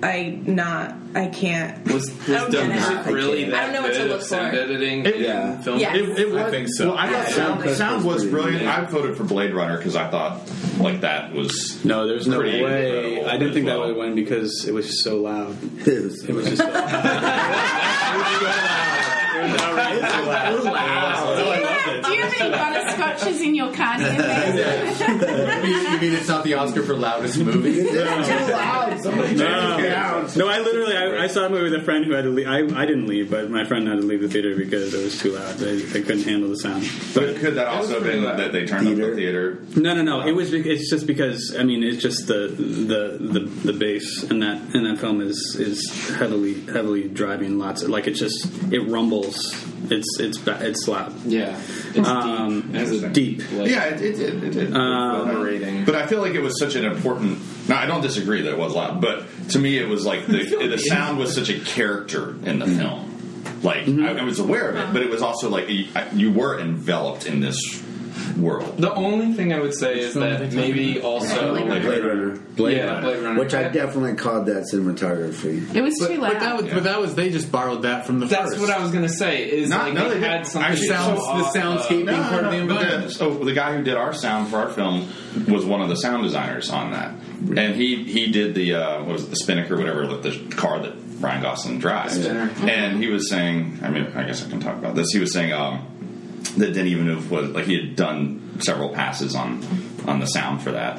Speaker 2: can't.
Speaker 4: Was it really that
Speaker 2: I don't know what to look for.
Speaker 4: Sound editing
Speaker 5: Yeah.
Speaker 4: film?
Speaker 2: Yeah.
Speaker 6: It was,
Speaker 1: I think so.
Speaker 6: Well, I thought sound was brilliant. I voted for Blade Runner because I thought like that was
Speaker 7: No, there's no
Speaker 6: pretty
Speaker 7: way.
Speaker 6: incredible
Speaker 7: I didn't think
Speaker 6: as
Speaker 7: that
Speaker 6: well.
Speaker 7: would win because it was so loud.
Speaker 5: It was
Speaker 7: It was just so loud. It was so loud.
Speaker 3: Do you have any butterscotches in your cardigan there?
Speaker 1: You mean it's not the Oscar for loudest movie?
Speaker 5: too loud. Somebody turn it down.
Speaker 7: No, I literally I saw a movie with a friend who had to leave. I didn't leave, but my friend had to leave the theater because it was too loud. They couldn't handle the sound.
Speaker 6: But could that also have been that they turned up the theater?
Speaker 7: No. It's just because I mean it's just the bass in that film is heavily driving lots of, like it rumbles. It's loud.
Speaker 4: Yeah, it's
Speaker 7: deep.
Speaker 6: Yeah, it did. But I feel like it was such an important. Now I don't disagree that it was loud, but to me it was like the sound was such a character in the film. Like I was aware of it, but it was also like you were enveloped in this world.
Speaker 4: The only thing I would say is that maybe also
Speaker 5: Blade Runner.
Speaker 1: Blade Runner.
Speaker 5: Which I definitely called that cinematography.
Speaker 3: It was too loud.
Speaker 1: But that was they just borrowed that from the
Speaker 4: That's
Speaker 1: first.
Speaker 4: what I was going to say. Is
Speaker 6: No,
Speaker 4: like
Speaker 6: no,
Speaker 4: they
Speaker 6: they
Speaker 4: had
Speaker 6: didn't.
Speaker 4: something.
Speaker 6: Actually,
Speaker 1: the soundscape being part of the environment.
Speaker 6: So the guy who did our sound for our film was one of the sound designers on that, and he did the what was it, the Spinnaker, whatever, the car that Ryan Gosling drives. And he was saying, I mean, I guess I can talk about this. He was saying that Denis Villeneuve was like he had done several passes on the sound for that,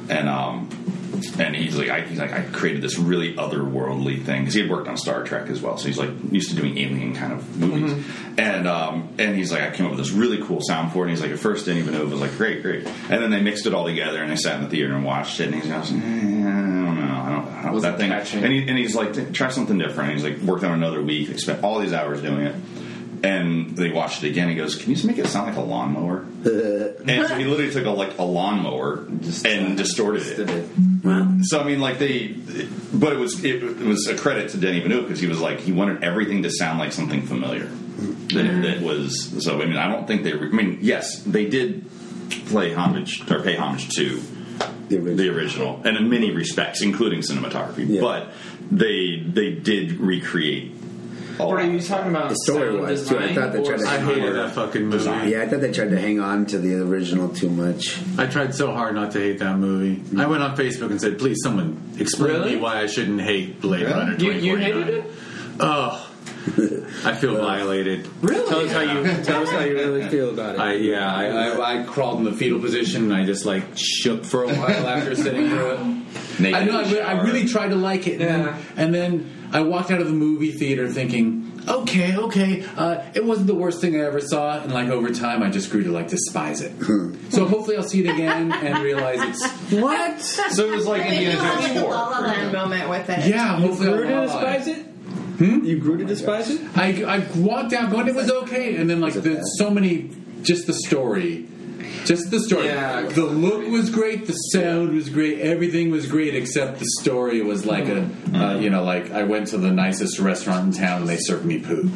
Speaker 6: and he's like I created this really otherworldly thing because he had worked on Star Trek as well, so he's like used to doing alien kind of movies, and he's like I came up with this really cool sound for it. And he's like at first Denis Villeneuve was like great, and then they mixed it all together and they sat in the theater and watched it, and he's like, I don't know that thing, and he's like try something different. And he's like worked on another week, they spent all these hours doing it. And they watched it again. He goes, "Can you just make it sound like a lawnmower?" And so he literally took a lawnmower and distorted it. Wow. So I mean, like but it was a credit to Denis Villeneuve because he was like he wanted everything to sound like something familiar. That was so. I mean, I don't think they. I mean, yes, they did pay homage to the original, and in many respects, including cinematography. Yeah. But they did recreate.
Speaker 4: Or are you talking about
Speaker 5: the story-wise too? I thought they tried to.
Speaker 1: I hated that fucking movie.
Speaker 5: Yeah, I thought they tried to hang on to the original too much.
Speaker 1: I tried so hard not to hate that movie. I went on Facebook and said, "Please, someone explain to me why I shouldn't hate Blade Runner 2049."
Speaker 4: You hated it?
Speaker 1: Oh, I feel violated.
Speaker 4: Really?
Speaker 7: Tell us how you really feel about it.
Speaker 1: I crawled in the fetal position and I just like shook for a while after sitting through it. I know. I really tried to like it, and then I walked out of the movie theater thinking, okay, it wasn't the worst thing I ever saw, and like over time, I just grew to like despise it. So hopefully, I'll see it again and realize it's what.
Speaker 6: So it was like Indiana Jones 4.
Speaker 2: La La Land moment with it.
Speaker 1: Yeah, hopefully,
Speaker 7: You grew to despise it. You grew to despise it.
Speaker 1: I walked out going, it was okay, and then like so many, just the story. Just the story.
Speaker 4: Yeah.
Speaker 1: The look was great. The sound was great. Everything was great except the story was like like I went to the nicest restaurant in town and they served me poop.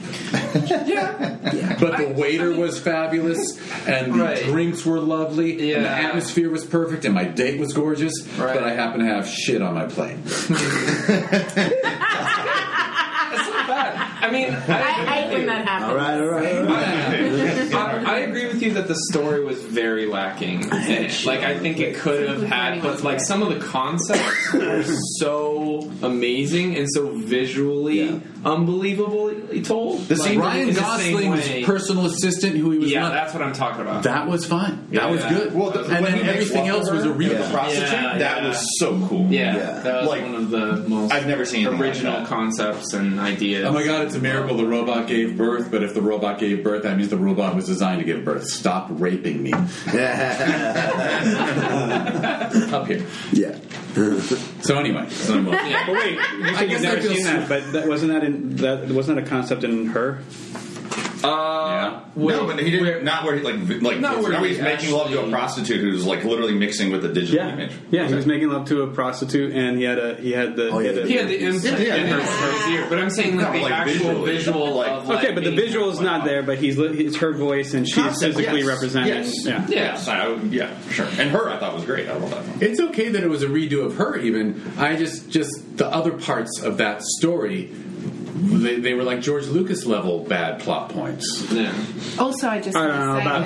Speaker 2: Yeah.
Speaker 1: But the waiter was fabulous and the drinks were lovely and the atmosphere was perfect and my date was gorgeous.
Speaker 4: Right.
Speaker 1: But I happen to have shit on my plate.
Speaker 4: I mean,
Speaker 3: I hate when that happens.
Speaker 5: All right.
Speaker 4: I agree with you that the story was very lacking in it. Like, I think it could have had, but like some of the concepts are so amazing and so visually unbelievably told.
Speaker 1: The scene Ryan Gosling's personal assistant, who he was not.
Speaker 4: That's what I'm talking about.
Speaker 1: That was fun. That was good.
Speaker 6: Well,
Speaker 1: and then everything else was a real prostitute.
Speaker 6: That was so cool.
Speaker 4: Yeah, that was one of the most
Speaker 6: I've never seen
Speaker 4: original concepts and ideas.
Speaker 1: Oh my god, it's a miracle the robot gave birth, but if the robot gave birth, that means the robot was designed to give birth. Stop raping me. Up here.
Speaker 5: Yeah.
Speaker 1: So anyway.
Speaker 7: But wait, you said you've never seen that, but wasn't that a concept in Her?
Speaker 6: No, but he didn't. Not where he he's making love to a prostitute who's like literally mixing with the digital image.
Speaker 7: Yeah, he was making love to a prostitute, and he had the
Speaker 4: implant in her ear. But I'm saying the actual visual.
Speaker 7: Okay, but the visual is not there. But it's her voice, and she's physically representing.
Speaker 6: Yes. Yeah, sure. And her, I thought was great. I love that one.
Speaker 1: It's okay that it was a redo of her. Even I just the other parts of that story. They were like George Lucas level bad plot points.
Speaker 3: Yeah. Also, I don't
Speaker 7: know about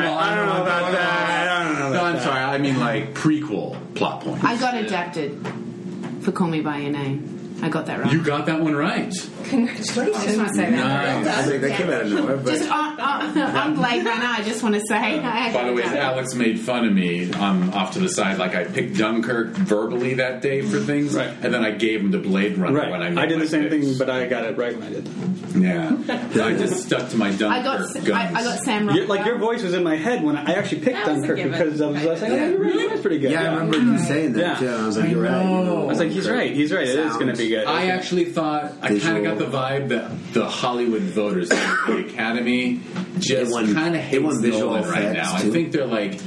Speaker 7: that.
Speaker 1: No, I'm sorry. I mean like prequel plot points.
Speaker 3: I got adapted for Call Me by Your Name. I got that right.
Speaker 1: You got that one right.
Speaker 2: Congratulations.
Speaker 3: I just want to say that.
Speaker 1: Nice.
Speaker 5: I think that came out of nowhere. But
Speaker 3: I'm Blade Runner. I just want to say.
Speaker 1: By the way, Alex made fun of me off to the side. Like I picked Dunkirk verbally that day for things,
Speaker 7: right.
Speaker 1: And then I gave him to Blade Runner when I made
Speaker 7: I did the same
Speaker 1: picks.
Speaker 7: thing, but I got it right when I did.
Speaker 1: Yeah. I just stuck to my Dunkirk guns.
Speaker 3: I got Sam Rockwell.
Speaker 7: Your voice was in my head when I actually picked Dunkirk because I was like, that's pretty good.
Speaker 5: Yeah, I remember you saying that too. I was like, you're right.
Speaker 7: I was like, he's right. It is going to be good.
Speaker 1: I actually thought I kind of got the vibe that the Hollywood voters at the Academy just kind of hate Nolan right now. I think they're like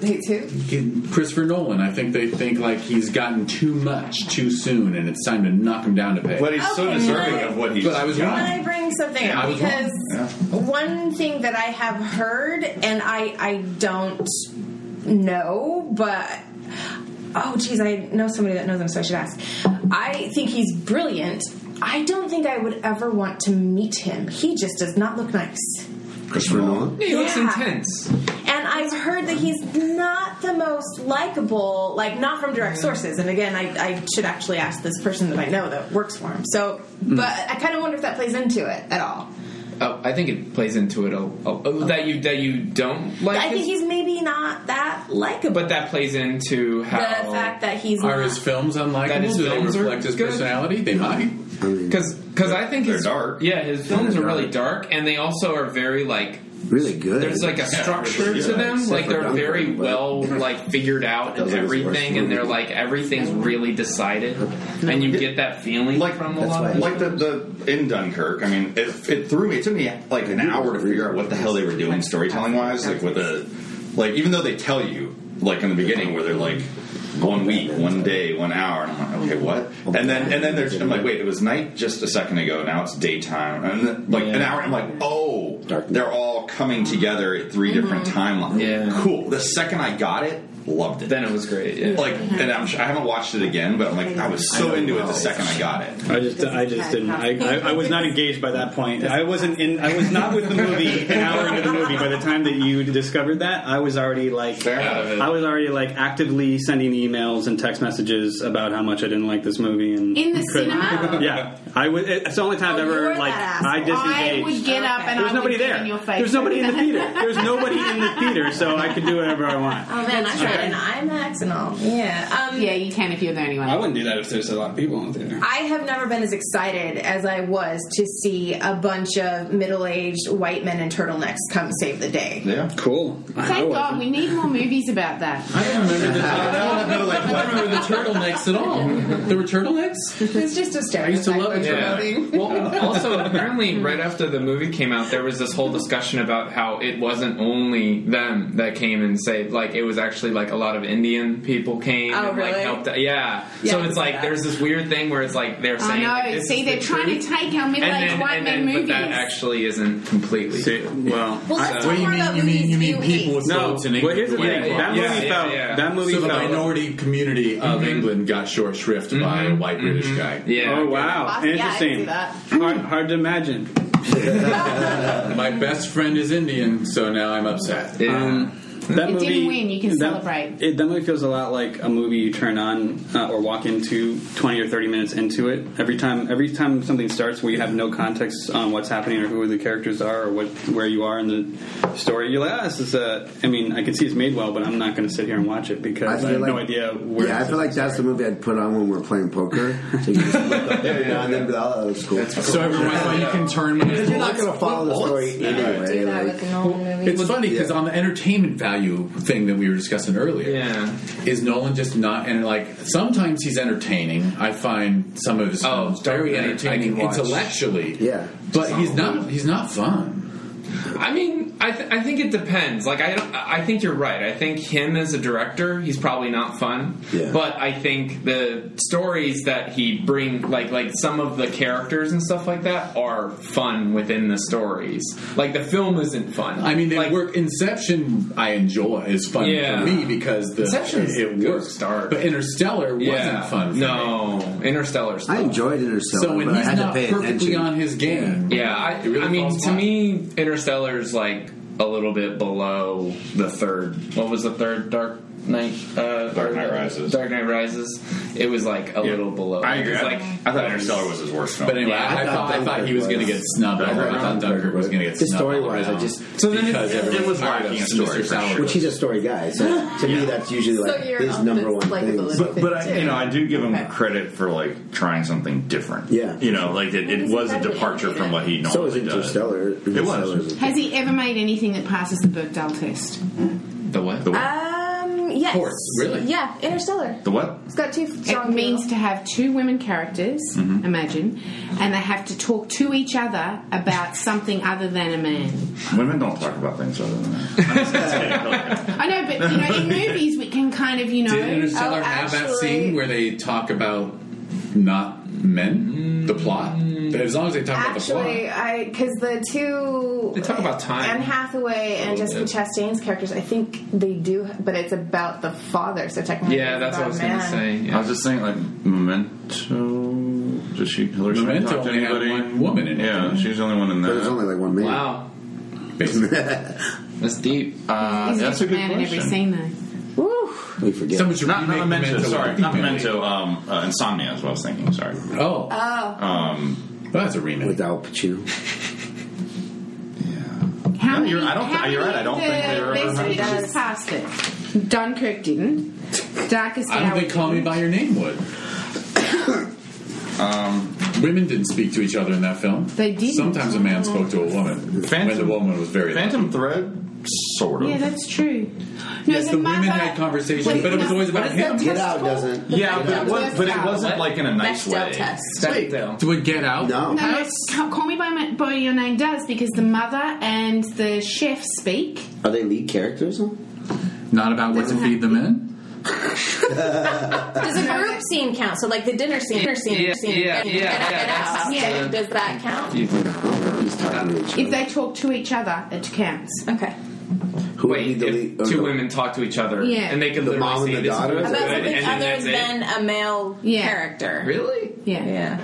Speaker 1: Christopher Nolan. I think they think like he's gotten too much too soon, and it's time to knock him down to pay.
Speaker 6: But he's so deserving of what he's.
Speaker 1: But I was wrong.
Speaker 2: Can I bring something up? Because one thing that I have heard, and I don't know, but. Oh, geez, I know somebody that knows him, so I should ask. I think he's brilliant. I don't think I would ever want to meet him. He just does not look nice.
Speaker 5: Christopher Nolan?
Speaker 4: He looks intense.
Speaker 2: And I've heard that he's not the most likable, like, not from direct sources. And again, I should actually ask this person that I know that works for him. So, but I kind of wonder if that plays into it at all.
Speaker 4: Oh, I think it plays into it that you don't like.
Speaker 2: I think he's maybe not that likable,
Speaker 4: but that plays into how
Speaker 2: the fact that he's
Speaker 1: are his films unlikable? Do they reflect his personality? They might,
Speaker 4: because I think
Speaker 6: they're dark.
Speaker 4: Yeah, his films are really dark, and they also are very
Speaker 5: really good.
Speaker 4: There's like a structure to them. Like they're very well figured out and everything, and they're like everything's really decided, and you get that feeling from a lot of
Speaker 6: like the in Dunkirk. I mean, it threw me. It took me like an hour to figure out what the hell they were doing storytelling wise. Like with even though they tell you like in the beginning where they're like 1 week, 1 day, 1 hour, and I'm like, okay, what? And then there's I'm like, wait, it was night just a second ago. Now it's daytime, and then, like an hour. I'm like, oh, they're all coming together at 3 different timelines.
Speaker 4: Yeah,
Speaker 6: cool. The second I got it. Loved it.
Speaker 4: Then it was great. Yeah.
Speaker 6: Like, and I haven't watched it again, but I'm like, I was so into it the second I got it.
Speaker 7: I just didn't. I was not engaged by that point. I was not with the movie an hour into the movie. By the time that you discovered that, I was already like actively sending emails and text messages about how much I didn't like this movie. And
Speaker 3: in the cinema.
Speaker 7: Yeah, it's the only time I've ever I disengaged.
Speaker 3: I would get up and
Speaker 7: there's nobody there.
Speaker 3: In your face.
Speaker 7: There's nobody in the theater. There's nobody in the theater, so I could do whatever I want.
Speaker 2: Oh man, I tried an IMAX and all. Yeah.
Speaker 3: Yeah, you can if you're there anyway.
Speaker 7: I wouldn't do that if there's a lot of people in the theater.
Speaker 2: I have never been as excited as I was to see a bunch of middle-aged white men in turtlenecks come save the day.
Speaker 6: Yeah.
Speaker 7: Cool.
Speaker 3: Thank God, we need more movies about that.
Speaker 1: I don't remember the turtlenecks at all. There were turtlenecks?
Speaker 2: It's just a stereotype.
Speaker 1: I used to love it.
Speaker 4: Yeah. Well, also, apparently, right after the movie came out, there was this whole discussion about how it wasn't only them that came and saved. Like, it was actually, like, a lot of Indian people came and,
Speaker 2: really?
Speaker 4: like, helped. Yeah. So it's like, there's this weird thing where it's like, they're saying...
Speaker 3: I know. See, they're trying to take our middle-aged white men movies.
Speaker 4: But that actually isn't completely true.
Speaker 1: You mean people with votes in England?
Speaker 7: Well, here's the thing. That movie
Speaker 1: felt... So the minority community of England got short shrift by a white British guy.
Speaker 4: Yeah.
Speaker 7: Oh, wow. Interesting. Hard to imagine.
Speaker 1: My best friend is Indian, so now I'm upset.
Speaker 3: That movie didn't win. You can celebrate.
Speaker 7: That movie feels a lot like a movie you turn on or walk into 20 or 30 minutes into it. Every time something starts where you have no context on what's happening or who the characters are or where you are in the story, you're like, this is I mean, I can see it's made well, but I'm not going to sit here and watch it because I have no idea where.
Speaker 5: Yeah, I feel like that's the movie I'd put on when we're playing poker. So you just look up every now and then, that was cool.
Speaker 1: So every once in a while you can turn.
Speaker 5: Because you're not going to follow the story anyway.
Speaker 1: It's funny because on the entertainment value thing that we were discussing earlier, is Nolan just not? And like sometimes he's entertaining. I find some of his films very entertaining intellectually.
Speaker 5: Yeah,
Speaker 1: but he's not fun.
Speaker 4: I mean, I think it depends. Like, I think you're right. I think him as a director, he's probably not fun.
Speaker 5: Yeah.
Speaker 4: But I think the stories that he brings, like some of the characters and stuff like that, are fun within the stories. Like, the film isn't fun.
Speaker 1: I mean, they work. Inception, I enjoy, is fun for me because it works. But Interstellar wasn't fun for me.
Speaker 4: Interstellar's fun.
Speaker 5: I enjoyed Interstellar.
Speaker 1: So when he's not perfectly on his game.
Speaker 4: Yeah, I mean, to me, Interstellar's like a little bit below the third. What was the third? Dark Knight Rises. Dark Knight Rises. It was like a little below.
Speaker 6: I agree.
Speaker 4: Like,
Speaker 6: I thought Interstellar was his worst film.
Speaker 1: But anyway, I thought he was going to get snubbed. I thought Dunkirk was going to get snubbed.
Speaker 5: Story-wise,
Speaker 6: it was lacking a story, for sure.
Speaker 5: Which he's a story guy, so to me that's usually like his number one thing.
Speaker 6: But I do give him credit for like trying something different.
Speaker 5: Yeah,
Speaker 6: like it was a departure from what he normally does.
Speaker 5: So was Interstellar.
Speaker 6: It was.
Speaker 3: Has he ever made anything that passes the Birkdale test?
Speaker 6: The what?
Speaker 2: Yes.
Speaker 1: Really?
Speaker 2: Yeah, Interstellar.
Speaker 6: The what?
Speaker 2: It's got two strong
Speaker 3: It means to have two women characters, imagine, and they have to talk to each other about something other than a man.
Speaker 6: Women don't talk about things other than that.
Speaker 3: I know, but in movies we can kind of,
Speaker 1: Did Interstellar have that scene where they talk about not men? The plot? As long as they talk about the plot.
Speaker 2: Because the two...
Speaker 4: They talk about time.
Speaker 2: Anne Hathaway and Jessica Chastain's characters, I think they do, but it's about the father, so technically
Speaker 4: that's what I was going to say. Yeah.
Speaker 6: I was just saying, like, Memento... Does Hilary Swank talk to anybody?
Speaker 1: One woman in it.
Speaker 6: Yeah, she's the only one in that.
Speaker 5: But there's only like one man.
Speaker 4: Wow. That's deep.
Speaker 6: That's a good
Speaker 3: man
Speaker 6: question.
Speaker 3: In every scene, though.
Speaker 2: Woo!
Speaker 5: We forget.
Speaker 1: Someone should
Speaker 6: not Memento. Sorry, not Memento.
Speaker 1: Memento.
Speaker 6: Insomnia is what I was thinking. Sorry.
Speaker 1: Oh. Well, that's a remake
Speaker 5: with Al Pacino.
Speaker 3: How
Speaker 6: you're right. I don't think they were ever.
Speaker 3: They just passed it. Dunkirk didn't. Darkest Hour.
Speaker 1: I don't think Call Me by Your Name would. Women didn't speak to each other in that film.
Speaker 3: They didn't.
Speaker 1: Sometimes a man spoke to a woman when the woman was very
Speaker 6: Phantom Thread. Sort of.
Speaker 3: Yeah, that's true. No,
Speaker 1: yes, the women had conversations, but it was always about him.
Speaker 5: Get Out doesn't.
Speaker 6: Yeah, but it wasn't like in a nice way.
Speaker 1: Wait, would Get Out?
Speaker 5: No.
Speaker 3: Call Me by Your Name does, because the mother and the chef speak.
Speaker 5: Are they lead characters?
Speaker 1: Not about what to feed the men?
Speaker 2: Does a group scene count? So, like the dinner scene.
Speaker 4: Yeah.
Speaker 2: Does that count?
Speaker 3: If they talk to each other, it counts.
Speaker 2: Okay.
Speaker 4: Two women talk to each other, and they can literally say this
Speaker 2: about something other than a male character.
Speaker 4: Really?
Speaker 3: Yeah.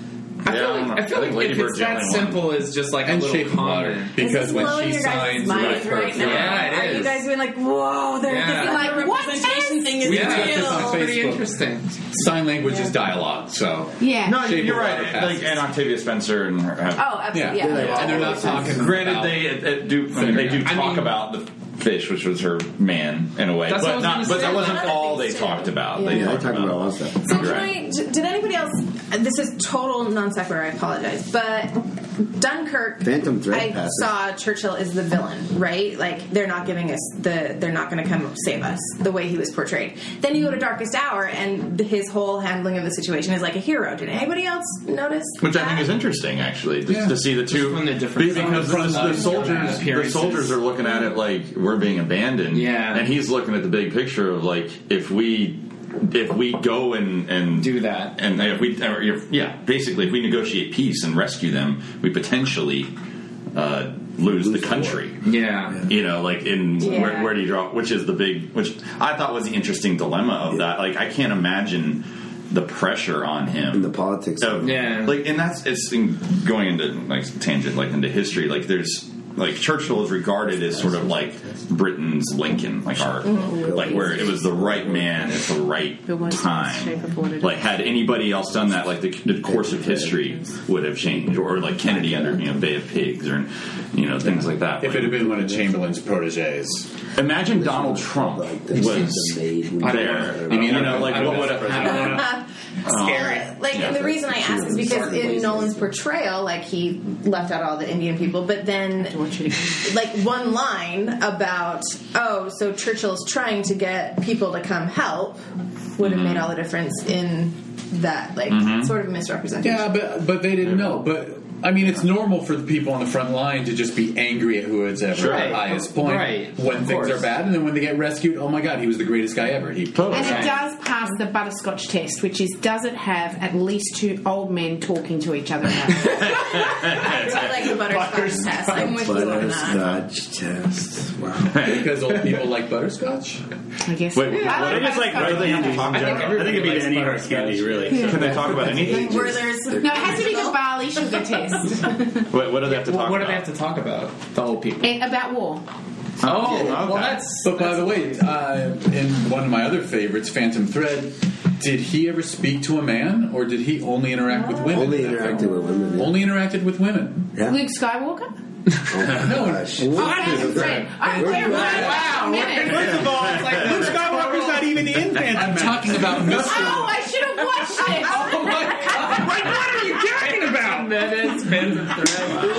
Speaker 4: I feel like if it's that simple as just like a little comment.
Speaker 1: Because when she signs
Speaker 2: right now, are you guys being like, whoa, they're like, what representation thing is real?
Speaker 4: Pretty interesting.
Speaker 1: Sign language is dialogue, so
Speaker 6: no, you're right. Like, and Octavia Spencer and her.
Speaker 2: Absolutely,
Speaker 1: and they're not talking.
Speaker 6: Granted, they do talk about the fish, which was her man in a way, but that wasn't all they talked about.
Speaker 5: They talked about all that stuff.
Speaker 2: So did anybody else? This is total non sequitur. I apologize, but Dunkirk.
Speaker 5: Phantom Thread.
Speaker 2: I saw Churchill is the villain, right? Like they're not giving us they're not going to come save us the way he was portrayed. Then you go to Darkest Hour, and his whole handling of the situation is like a hero. Did anybody else notice?
Speaker 6: Which I think is interesting, actually, to see the two because the soldiers are looking at it like we're being abandoned, and he's looking at the big picture of like if we go and
Speaker 4: do that,
Speaker 6: and basically if we negotiate peace and rescue them, we potentially lose the country. Like where do you draw? Which is the big, which I thought was the interesting dilemma of that. Like I can't imagine the pressure on him
Speaker 5: and the politics.
Speaker 6: Like, and it's going into like tangent, like into history. Like there's. Like Churchill is regarded as sort of like Britain's Lincoln, like like where it was the right man at the right time. Like had anybody else done that, like the course of history would have changed, or like Kennedy under Bay of Pigs, or things like that.
Speaker 1: If it had been one of Chamberlain's proteges,
Speaker 6: imagine Donald Trump was there. What would have happened?
Speaker 2: Scary. And the reason I ask is because in Nolan's portrayal, like he left out all the Indian people, but then like one line about so Churchill's trying to get people to come help would have made all the difference in that sort of misrepresentation.
Speaker 1: Yeah, but they didn't know. But I mean, it's normal for the people on the front line to just be angry at who is ever at the highest point when things are bad, and then when they get rescued, oh my god, he was the greatest guy ever. And
Speaker 3: it does pass the butterscotch test, which is, does it have at least two old men talking to each other?
Speaker 2: I like the butterscotch test. I'm with you on that.
Speaker 5: Butterscotch test. Wow.
Speaker 1: Because old people like butterscotch?
Speaker 3: I guess.
Speaker 7: Wait, I think it'd be any hard candy, really.
Speaker 6: Can they talk about anything?
Speaker 2: Where there's
Speaker 3: no, it has to be the barley sugar test.
Speaker 6: What do they have to talk about?
Speaker 4: What do they have to talk about? The old people.
Speaker 3: About war.
Speaker 4: Well, that's.
Speaker 1: But by the way, in one of my other favorites, Phantom Thread, did he ever speak to a man, or did he only interact with women?
Speaker 5: Only interacted with women.
Speaker 1: Only interacted with women.
Speaker 5: Yeah.
Speaker 3: Luke Skywalker?
Speaker 1: No.
Speaker 3: Wow. First of
Speaker 7: all, it's like Luke Skywalker's not even in Phantom.
Speaker 1: I'm talking about Mr.
Speaker 3: Oh, I should have watched it.
Speaker 1: Oh my god!
Speaker 7: Like, what are you talking about?
Speaker 4: That is Phantom Thread.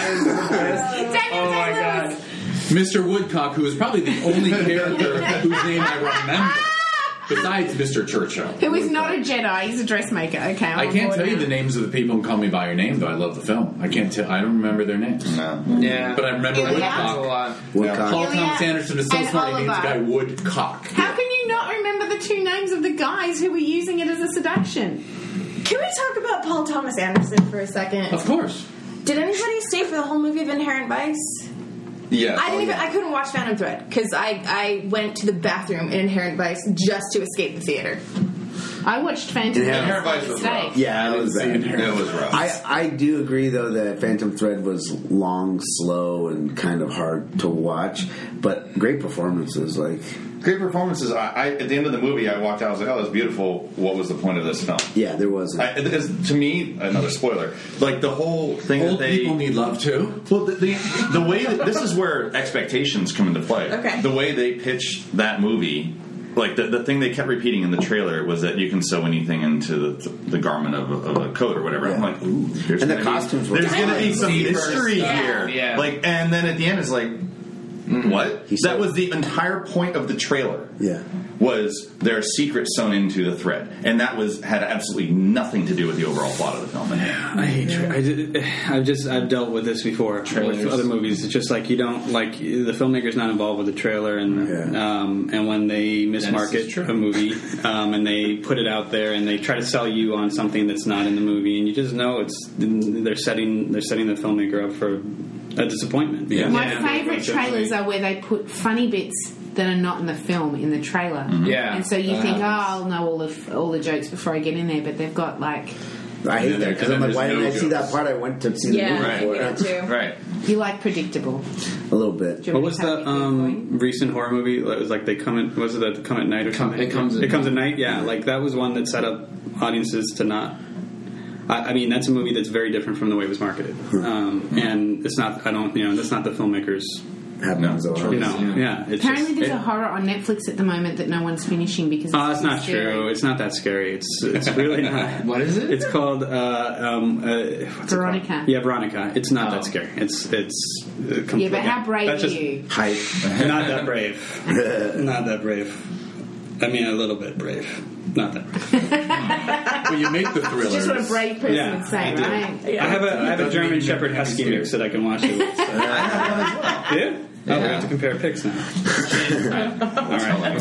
Speaker 3: Oh
Speaker 4: my god.
Speaker 1: Mr. Woodcock, who is probably the only character whose name I remember, besides Mr. Churchill.
Speaker 3: Who is not a Jedi, he's a dressmaker. Okay,
Speaker 1: I can't tell you the names of the people who call me by your name, though. I love the film. I can't tell. I don't remember their names.
Speaker 6: No.
Speaker 4: Yeah.
Speaker 1: But I remember Woodcock a lot. Paul Thomas Anderson is so smart, he names the guy Woodcock.
Speaker 3: How can you not remember the two names of the guys who were using it as a seduction?
Speaker 2: Can we talk about Paul Thomas Anderson for a second?
Speaker 1: Of course.
Speaker 2: Did anybody stay for the whole movie of Inherent Vice?
Speaker 6: Yeah.
Speaker 2: I couldn't watch Phantom Thread because I went to the bathroom in Inherent Vice just to escape the theater.
Speaker 3: I watched Phantom Thread.
Speaker 6: Inherent Vice was rough.
Speaker 5: Yeah, it was bad.
Speaker 6: It was rough.
Speaker 5: I do agree, though, that Phantom Thread was long, slow, and kind of hard to watch, but great performances.
Speaker 6: Great performances. At the end of the movie, I walked out. I was like, "Oh, that's beautiful." What was the point of this film?
Speaker 5: Yeah, there wasn't.
Speaker 6: To me, another spoiler. Like the whole thing
Speaker 1: Old
Speaker 6: that they
Speaker 1: people need love too.
Speaker 6: Well, the way this is where expectations come into play.
Speaker 2: Okay.
Speaker 6: The way they pitched that movie. Like the thing they kept repeating in the trailer was that you can sew anything into the garment of a coat or whatever. Yeah. I'm like, ooh,
Speaker 5: and the costumes were.
Speaker 6: There's going to be some mystery here.
Speaker 4: Yeah.
Speaker 6: Like, and then at the end, it's like, what? That was the entire point of the trailer.
Speaker 5: Yeah.
Speaker 6: Was there a secret sewn into the thread, and that had absolutely nothing to do with the overall plot of the film.
Speaker 7: I hate. I've dealt with this before with other movies. It's just like you don't like the filmmaker's not involved with the trailer, and when they mismarket a movie and they put it out there and they try to sell you on something that's not in the movie, and you just know they're setting the filmmaker up for a disappointment.
Speaker 3: Yeah. My favourite trailers are where they put funny bits that are not in the film in the trailer.
Speaker 4: Mm-hmm. Yeah.
Speaker 3: And so you think, I'll know all the jokes before I get in there, but they've got like...
Speaker 5: I hate that because I'm like, why didn't I see that part? I went to see the movie for it.
Speaker 2: Too.
Speaker 6: Right.
Speaker 3: You like predictable.
Speaker 5: A little bit.
Speaker 7: What was the recent horror movie? It was like They Come at Night or something?
Speaker 4: It Comes
Speaker 7: at Night, yeah. Like that was one that set up audiences to not... I mean, that's a movie that's very different from the way it was marketed. And it's not, that's not the filmmaker's...
Speaker 5: Happens a lot.
Speaker 3: Apparently there's a horror on Netflix at the moment that no one's finishing because
Speaker 7: it's not true. It's not that scary. It's really not.
Speaker 4: What is it?
Speaker 7: It's called
Speaker 3: Veronica.
Speaker 7: Yeah, Veronica. It's not that scary. It's
Speaker 3: yeah, but how brave are you?
Speaker 5: Hype.
Speaker 7: Not that brave. Not that brave. I mean, a little bit brave. Not that brave.
Speaker 1: Well, you make the thrillers.
Speaker 3: Just what a brave person would say, right?
Speaker 7: Yeah. I have a German Shepherd Husky mix that I can watch it with. So. Yeah? Oh, we have to compare pics now. All right.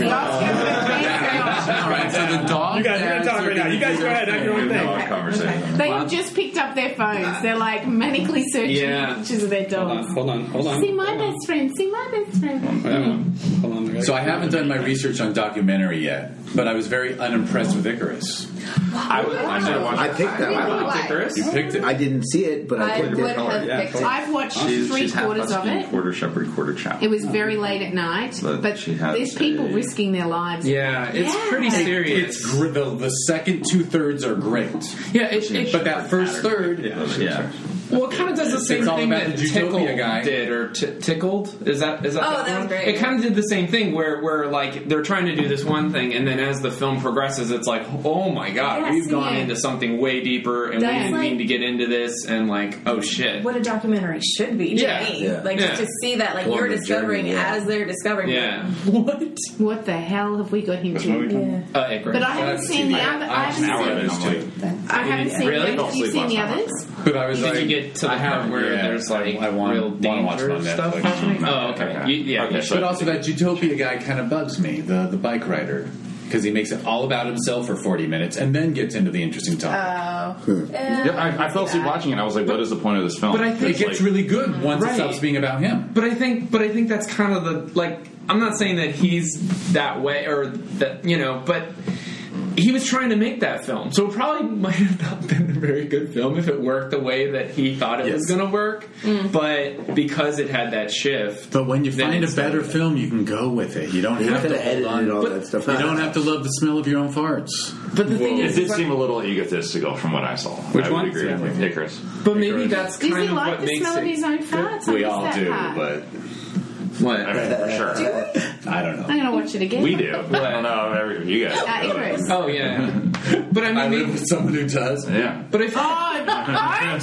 Speaker 1: So the dog.
Speaker 7: You guys are going to talk right now. You guys go ahead. Have your own thing.
Speaker 6: Conversation.
Speaker 3: They have just picked up their phones. They're like manically searching pictures of their dogs.
Speaker 7: Hold on.
Speaker 3: See my best friend. See my best friend.
Speaker 7: Hold on.
Speaker 1: So I haven't done my research on documentary yet, but I was very unimpressed with Icarus.
Speaker 5: I picked that one.
Speaker 1: Icarus? You picked it.
Speaker 5: I didn't see it, but I picked it.
Speaker 3: I've watched three-quarters of it.
Speaker 6: Quarter shepherd, quarter chow.
Speaker 3: It was very late at night, but there's people risking their lives.
Speaker 4: Yeah, it's pretty serious.
Speaker 1: The second 2/3 are great.
Speaker 4: Yeah,
Speaker 1: but that first third,
Speaker 4: well, it kind of does the same thing that Tickled
Speaker 1: guy
Speaker 4: did, or Tickled. Is that?
Speaker 2: Oh, that was great.
Speaker 4: It kind of did the same thing where like they're trying to do this one thing, and then as the film progresses, it's like, oh my god, we've gone into something way deeper, and we didn't mean to get into this, and like, oh shit,
Speaker 2: what a documentary should be. Just to see that, like you're discovering as they're discovering.
Speaker 4: Yeah.
Speaker 3: What the hell have we got into?
Speaker 4: But
Speaker 3: I haven't seen the other. I haven't seen the others.
Speaker 1: But I was
Speaker 3: have you seen the others?
Speaker 4: Did you get to the point where there's like
Speaker 1: I want
Speaker 4: real danger stuff happening? Oh, okay.
Speaker 1: But also that Zootopia guy kind of bugs me, the bike rider. Because he makes it all about himself for 40 minutes and then gets into the interesting topic.
Speaker 6: I fell asleep watching it. I was like, what is the point of this film?
Speaker 1: But I think it gets really good once it stops being about him.
Speaker 4: But I think that's kind of the, like, I'm not saying that he's that way or that, but he was trying to make that film. So it probably might have not been a very good film if it worked the way that he thought it was going to work. But because it had that shift.
Speaker 1: But when you find a better film, you can go with it. You don't have to edit all that stuff. You don't have to love the smell of your own farts.
Speaker 4: But the thing is,
Speaker 6: it did seem a little egotistical from what I saw.
Speaker 1: Which
Speaker 6: one? I would agree with Icarus.
Speaker 4: But maybe that's kind of what makes it.
Speaker 3: Does he like the smell of his own farts?
Speaker 1: We all do, but...
Speaker 6: What? I mean, for sure.
Speaker 1: I don't know.
Speaker 3: I'm going to watch it again.
Speaker 6: We do. I don't know. You guys.
Speaker 4: Oh, yeah. But I mean,
Speaker 1: I live with someone who does.
Speaker 6: Yeah.
Speaker 4: But if
Speaker 3: home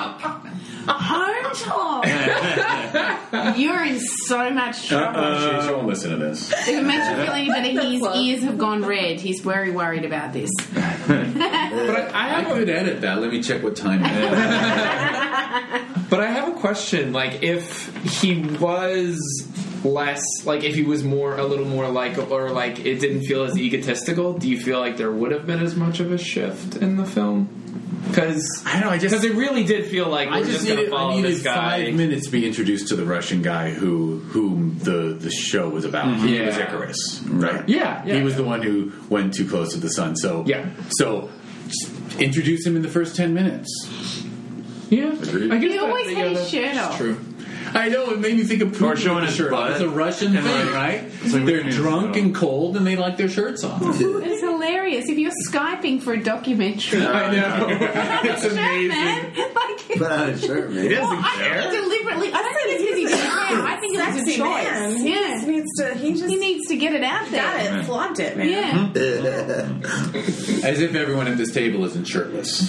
Speaker 3: talk. You're in so much trouble.
Speaker 1: She won't listen to this.
Speaker 3: If it makes you feel any better, his ears have gone red. He's very worried about this.
Speaker 1: But I could edit that. Let me check what time it is.
Speaker 4: But I have a question. Like, if he was less, like, if he was a little more like, or like, it didn't feel as egotistical, do you feel like there would have been as much of a shift in the film? Because
Speaker 1: I don't know, because
Speaker 4: it really did feel like we're just going to follow this guy.
Speaker 1: 5 minutes to be introduced to the Russian guy whom the show was about. Mm-hmm. He was Icarus, right?
Speaker 4: Yeah.
Speaker 1: He was the one who went too close to the sun. So introduce him in the first 10 minutes.
Speaker 4: Yeah,
Speaker 3: I guess he always had his shirt off.
Speaker 1: True. I know, it made me think of Putin.
Speaker 6: Or showing his
Speaker 1: shirt.
Speaker 6: butt.
Speaker 1: It's a Russian thing, right? Like they're drunk and cold, and they like their shirts off.
Speaker 3: It's hilarious. If you're Skyping for a documentary,
Speaker 1: I know. It's amazing.
Speaker 3: Man.
Speaker 5: Put on a shirt, man.
Speaker 1: He doesn't
Speaker 3: care. I think deliberately. I don't think it's because he didn't care. I think it was a choice.
Speaker 2: Yeah. He needs to
Speaker 3: get it out there.
Speaker 2: Got it. Flaunt it, man.
Speaker 3: Yeah.
Speaker 1: As if everyone at this table isn't shirtless.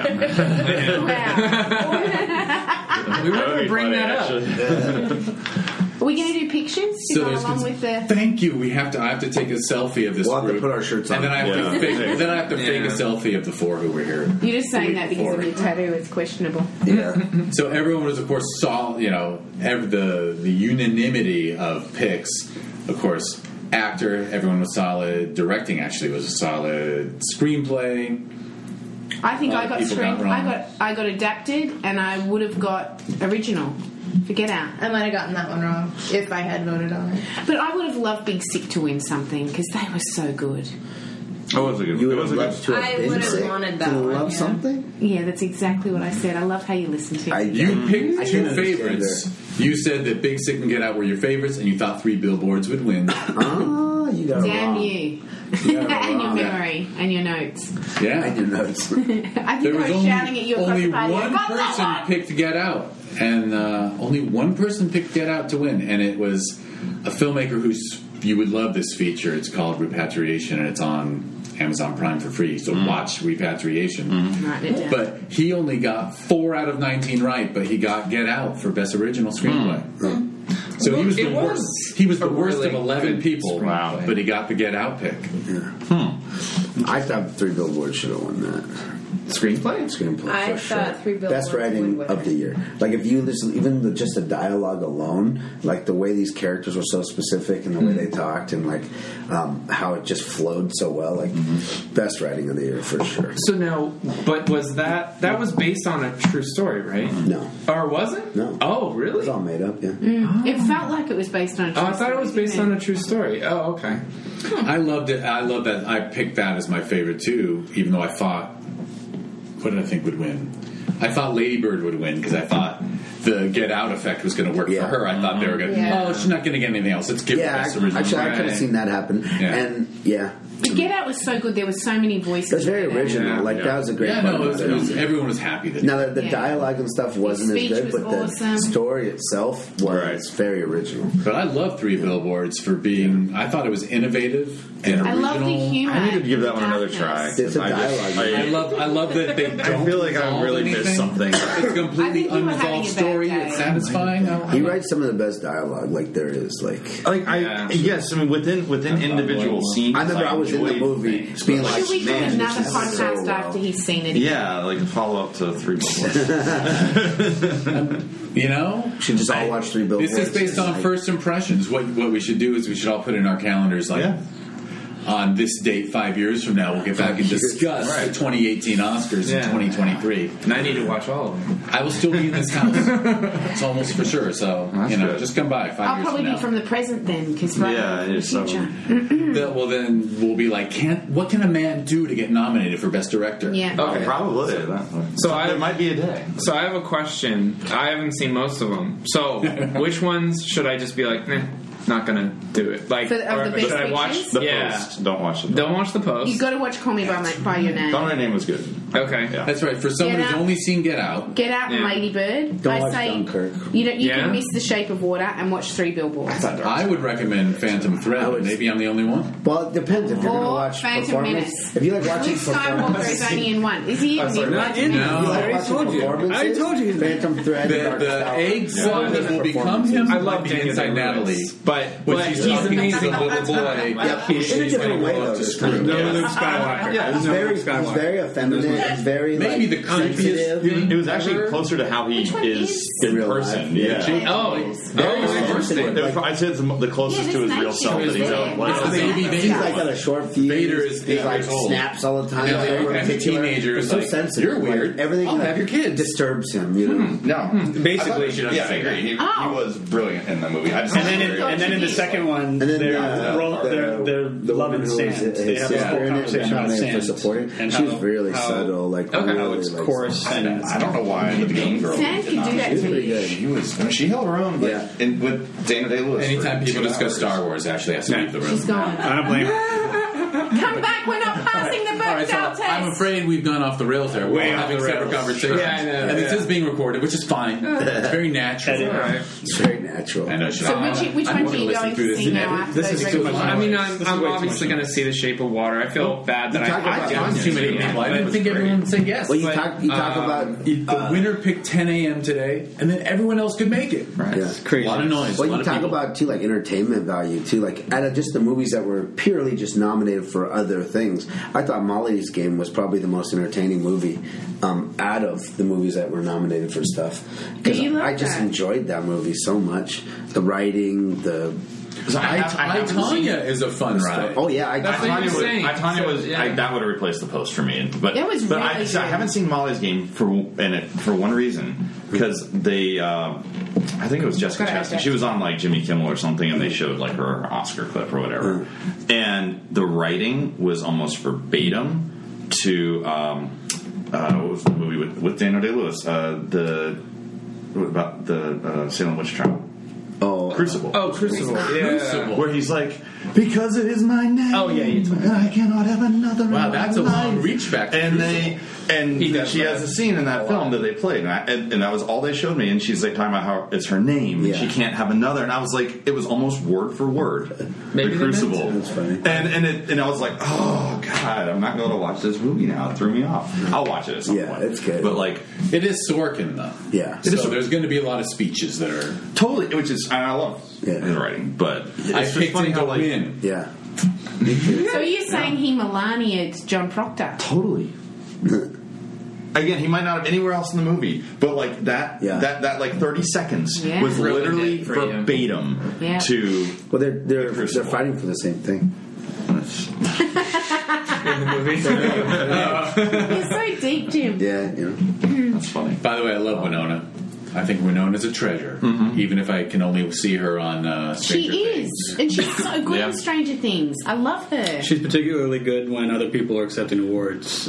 Speaker 3: Wow.
Speaker 4: We were going to bring that up.
Speaker 3: Are we going to do pictures to go along with the...
Speaker 1: Thank you. I have to take a selfie of this
Speaker 5: We'll have
Speaker 1: group.
Speaker 5: to put our shirts on.
Speaker 1: And then I have to fake a selfie of the four who were here.
Speaker 3: You're just saying that because of your tattoo. It's questionable.
Speaker 5: Yeah.
Speaker 1: So everyone was, of course, saw, the unanimity of picks. Of course, actor, everyone was solid. Directing actually was a solid. Screenplay.
Speaker 3: I think I got adapted, and I would have got original. For Get Out.
Speaker 2: I might have gotten that one wrong if I had voted on it.
Speaker 3: But I would have loved Big Sick to win something because they were so good.
Speaker 6: Oh, it was a good.
Speaker 5: You would have loved to have
Speaker 2: I would have wanted that one.
Speaker 5: Love something?
Speaker 3: Yeah, that's exactly what I said. I love how you listen to me.
Speaker 1: You picked two favorites. You said that Big Sick and Get Out were your favorites, and you thought 3 Billboards would win.
Speaker 5: Oh, you got it
Speaker 3: Damn
Speaker 5: wrong.
Speaker 3: you. And your memory and your notes.
Speaker 1: Yeah.
Speaker 5: And your notes.
Speaker 3: I think I was shouting at you across
Speaker 1: only
Speaker 3: the party.
Speaker 1: one person picked Get Out. And only one person picked Get Out to win. And it was a filmmaker you would love this feature. It's called Repatriation, and it's on Amazon Prime for free. So watch Repatriation.
Speaker 3: Write it down.
Speaker 1: But he only got 4 out of 19 right, but he got Get Out for Best Original Screenplay. So he was the worst. He was the worst of 11 people.
Speaker 6: Wow.
Speaker 1: But he got the Get Out pick.
Speaker 5: Yeah. I thought 3 Billboards should have won that.
Speaker 4: Screenplay?
Speaker 2: I
Speaker 5: for
Speaker 2: thought
Speaker 5: sure.
Speaker 2: 3 Billboards
Speaker 5: Best writing
Speaker 2: would
Speaker 5: of the year. Like if you listen, even just the dialogue alone, like the way these characters were so specific and the way they talked, and like how it just flowed so well. Like best writing of the year for sure.
Speaker 4: So now, but was that was based on a true story, right?
Speaker 5: No.
Speaker 4: Or was it?
Speaker 5: No.
Speaker 4: Oh,
Speaker 5: It
Speaker 4: really?
Speaker 5: was all made up. Yeah.
Speaker 3: It felt like it was based on a true
Speaker 4: I thought it was based on a true story. Oh, okay.
Speaker 1: I loved it. I love that. I picked that as my favorite too, even though I thought, what did I think would win? I thought Lady Bird would win because I thought the Get Out effect was going to work for her. I thought they were going to, she's not going to get anything else. Let's give her Best Original.
Speaker 5: Actually, I could have seen that happen.
Speaker 1: Yeah.
Speaker 5: And
Speaker 3: The Get Out was so good. There were so many voices.
Speaker 5: it was very original. That was a great part.
Speaker 1: Everyone was happy that
Speaker 5: now the dialogue and stuff wasn't as good, but the story itself was very original.
Speaker 1: But I love 3 Billboards for being. I thought it was innovative and original.
Speaker 3: I love the humor.
Speaker 6: I need to give that one another try.
Speaker 5: It's a dialogue.
Speaker 1: I love that they don't.
Speaker 6: I feel like I really missed something.
Speaker 1: It's a completely unresolved story. It's satisfying.
Speaker 5: He writes some of the best dialogue. Like there is,
Speaker 6: yes, I mean within individual scenes.
Speaker 5: I remember I was in the movie, being like,
Speaker 3: should we do
Speaker 5: man,
Speaker 3: another podcast after he's seen it?
Speaker 6: Yeah, like a follow up to 3 Billboards.
Speaker 1: You know,
Speaker 5: we should just all watch 3 Billboards.
Speaker 1: This is based on first impressions. What we should do is we should all put in our calendars on this date 5 years from now, we'll get back and discuss the 2018 Oscars in 2023.
Speaker 4: And I need to watch all of them.
Speaker 1: I will still be in this house. It's almost for sure. So, just come by 5 years from now.
Speaker 3: I'll probably be from the present then, because from the future.
Speaker 1: Well, then we'll be like, what can a man do to get nominated for Best Director?
Speaker 3: Yeah.
Speaker 6: Okay. Probably. So there might be a day.
Speaker 4: So I have a question. I haven't seen most of them. So which ones should I just be like, not gonna do it? Like,
Speaker 3: should I
Speaker 4: watch
Speaker 6: the Post? Don't watch the Post.
Speaker 4: Don't watch the Post.
Speaker 3: You got to watch Call Me by Your Name.
Speaker 6: Call Me by Your Name was good.
Speaker 4: Okay,
Speaker 1: that's right. For someone who's only seen Get Out,
Speaker 3: and Lady Bird.
Speaker 5: Don't watch Dunkirk.
Speaker 3: You can miss The Shape of Water and watch 3 Billboards.
Speaker 1: I would recommend Phantom Thread. Maybe I'm the only one.
Speaker 5: Well, it depends if you're going to watch
Speaker 3: Phantom Menace.
Speaker 5: If you like watching
Speaker 3: Luke Skywalker is only in one. Is he even in one?
Speaker 5: I told you. Phantom Thread.
Speaker 1: The egg son that will become him.
Speaker 4: I love
Speaker 1: Inside Natalie,
Speaker 4: but
Speaker 1: he's amazing. The little boy.
Speaker 5: In a different way, though.
Speaker 1: To screw.
Speaker 7: Luke Skywalker.
Speaker 5: Yeah, he's very effeminate. He's very
Speaker 1: maybe the creepiest.
Speaker 6: It was actually closer to how he is in person.
Speaker 5: Yeah.
Speaker 6: I'd say it's the closest to his real self that he's ever played.
Speaker 5: He's like got a short fuse.
Speaker 1: Vader is
Speaker 5: like snaps all the time.
Speaker 1: As a teenager,
Speaker 5: so sensitive.
Speaker 1: You're weird.
Speaker 5: Everything
Speaker 1: have your kids
Speaker 5: disturbs him. You know.
Speaker 6: No,
Speaker 7: basically.
Speaker 6: Yeah, I agree. He was brilliant in the movie.
Speaker 7: And then in the second one, they're love and sand. They have a whole conversation about sand.
Speaker 5: And she was really subtle, like
Speaker 7: chorus.
Speaker 6: And I don't know why the Mean Girl.
Speaker 3: Sand can do that to
Speaker 6: me. She held her own, with Dana Day-Lewis.
Speaker 1: Anytime people discuss Star Wars, Ashley has to leave the room.
Speaker 3: She's gone.
Speaker 7: I don't blame her.
Speaker 3: Come back, we're not passing the Bechdel test.
Speaker 1: I'm afraid we've gone off the rails there. We're having separate conversations. And this is being recorded, which is fine. It's very natural.
Speaker 5: It's very natural.
Speaker 1: I know.
Speaker 3: So which one do you going to see now after
Speaker 1: this is too much.
Speaker 4: I mean, I'm obviously going to see The Shape of Water. I feel bad that I
Speaker 1: didn't too many people. I didn't think everyone would say yes.
Speaker 5: Well, you talk about
Speaker 1: the winner picked 10 a.m. today, and then everyone else could make it.
Speaker 5: Right.
Speaker 1: Yeah. Crazy. A lot of noise.
Speaker 5: Well, you talk about too, like entertainment value too, like out of just the movies that were purely just nominated for other things. I thought Molly's Game was probably the most entertaining movie out of the movies that were nominated for stuff. Because I just enjoyed that movie so much. The writing, the
Speaker 1: Tonya is a fun ride.
Speaker 5: Oh yeah,
Speaker 6: Tonya was that would have replaced The Post for me. But
Speaker 3: it was really
Speaker 6: I haven't seen Molly's Game for one reason, because they I think it was Jessica Chastain. She was on like Jimmy Kimmel or something, and they showed like her Oscar clip or whatever. And the writing was almost verbatim to what was the movie with Daniel Day-Lewis? About the Salem witch trial. Crucible.
Speaker 4: Crucible. Yeah.
Speaker 6: Crucible. Where he's like, because it is my name.
Speaker 4: Oh yeah,
Speaker 6: I cannot have another.
Speaker 1: Wow, that's a long reach back.
Speaker 6: And she has a scene in that film that they played, and that was all they showed me. And she's like talking about how it's her name, and she can't have another. And I was like, it was almost word for word.
Speaker 4: Maybe
Speaker 6: the Crucible.
Speaker 5: That's funny.
Speaker 6: And I was like, oh god, I'm not going to watch this movie now. It threw me off. I'll watch it at some point.
Speaker 5: Yeah, it's good.
Speaker 6: But like,
Speaker 1: it is Sorkin though.
Speaker 5: Yeah.
Speaker 1: So there's going to be a lot of speeches that are
Speaker 6: totally, which is, and I love his writing, but
Speaker 1: I picked him to win.
Speaker 5: Yeah.
Speaker 3: So you're saying he Melania'd John Proctor?
Speaker 6: Totally. Again, he might not have anywhere else in the movie, but like that like 30 seconds was literally verbatim to.
Speaker 5: Well, they're fighting for the same thing.
Speaker 4: In the movie.
Speaker 3: You're so deep, Jim.
Speaker 5: Yeah,
Speaker 6: that's funny.
Speaker 1: By the way, I love Winona. I think Winona's a treasure, even if I can only see her on Stranger Things.
Speaker 3: She is, and she's so good in Stranger Things. I love her.
Speaker 7: She's particularly good when other people are accepting awards.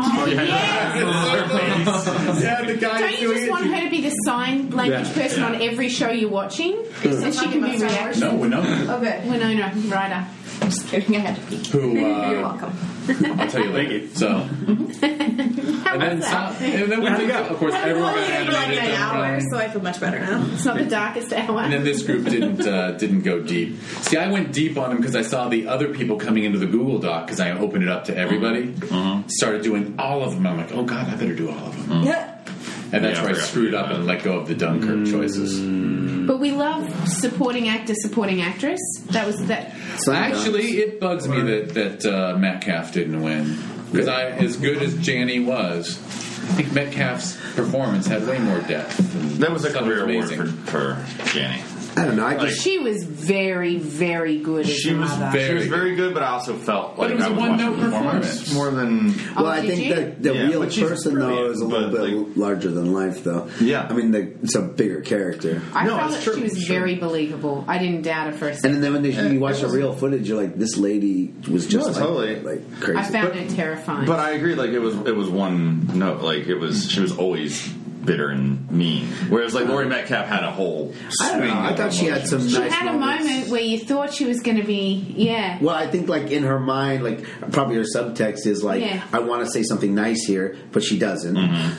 Speaker 1: Yeah, the guy.
Speaker 3: Don't you just want her to be the sign language person on every show you're watching, and she can be reaction?
Speaker 1: No, Winona.
Speaker 2: Okay,
Speaker 3: Winona Ryder. Just kidding. I had to be.
Speaker 1: Who?
Speaker 2: You're welcome.
Speaker 1: I'll tell you later. So, and then we of course, everyone got
Speaker 2: for like an hour, so I feel much better now.
Speaker 3: It's not the darkest hour.
Speaker 1: And then this group didn't go deep. See, I went deep on them because I saw the other people coming into the Google Doc because I opened it up to everybody. Started doing all of them. I'm like, oh god, I better do all of them.
Speaker 2: Yeah.
Speaker 1: And that's where I screwed up and let go of the Dunkirk choices.
Speaker 3: But we love supporting actor, supporting actress. That was that.
Speaker 1: So actually, it bugs me that Metcalf didn't win. Because as good as Janie was, I think Metcalf's performance had way more depth.
Speaker 6: That was a career award for Janie.
Speaker 5: I don't know.
Speaker 3: She was very, very good.
Speaker 6: She was very good, but I also felt like
Speaker 1: it was
Speaker 6: I was watching performance more than.
Speaker 5: Well, I think the real person though is a little bit larger than life, though.
Speaker 6: Yeah,
Speaker 5: I mean, it's a bigger character.
Speaker 3: I felt that she was very believable. I didn't doubt her for a second.
Speaker 5: And then when you watch the real footage, you're like, this lady was just like crazy.
Speaker 3: I found her terrifying.
Speaker 6: But I agree. Like it was one note. Like she was always bitter and mean. Whereas like Laurie Metcalf had a whole swing.
Speaker 5: I don't know. I thought she had some nice moments.
Speaker 3: She had a moment where you thought she was going to be,
Speaker 5: Well, I think like in her mind, like probably her subtext is like, I want to say something nice here, but she doesn't.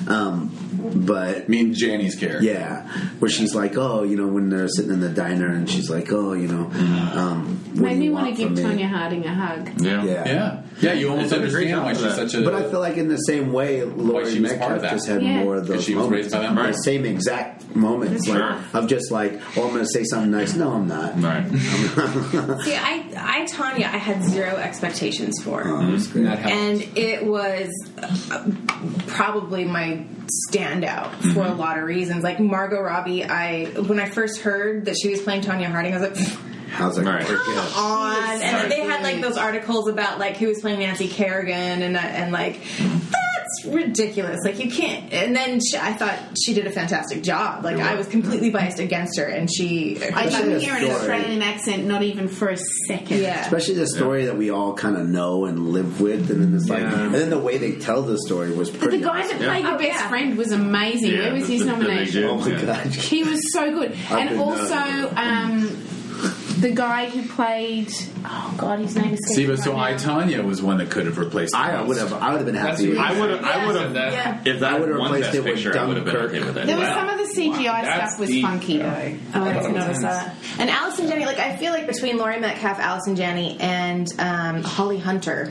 Speaker 5: But
Speaker 1: Janie's character.
Speaker 5: Yeah. Where she's like, when they're sitting in the diner and she's like,
Speaker 3: made me want to give Tonya Harding a hug.
Speaker 1: Yeah, you almost understand why she's such a...
Speaker 5: But I feel like in the same way, Laurie Metcalf just had more of those
Speaker 1: she was raised by them.
Speaker 5: The same exact moments. Of just like, I'm going to say something nice. No, I'm not.
Speaker 6: Right.
Speaker 2: See, Tonya, I had zero expectations for. And it was probably my standout for a lot of reasons. Like Margot Robbie, when I first heard that she was playing Tonya Harding, I was like...
Speaker 5: I was like,
Speaker 2: come on. And then they had like those articles about like who was playing Nancy Kerrigan and like that's ridiculous. Like you can't. And then I thought she did a fantastic job. Like I was completely biased against her, and I
Speaker 3: didn't hear an Australian accent, not even for a second.
Speaker 2: Yeah,
Speaker 5: especially the story that we all kind of know and live with, and then it's like, and then the way they tell the story was pretty.
Speaker 3: But the guy that played the best friend was amazing. Where was his nomination?
Speaker 5: Oh my god,
Speaker 3: he was so good, and also. The guy who played, his name is.
Speaker 1: See, but so Tonya was one that could have replaced.
Speaker 5: I would have been happy. With
Speaker 6: I would have. If that would have replaced it with
Speaker 3: Dunkirk, I would have been okay with it. There was some of the CGI stuff was funky though.
Speaker 2: I didn't notice that. And Allison Janney, like I feel like between Laurie Metcalf, Allison Janney, and Holly Hunter.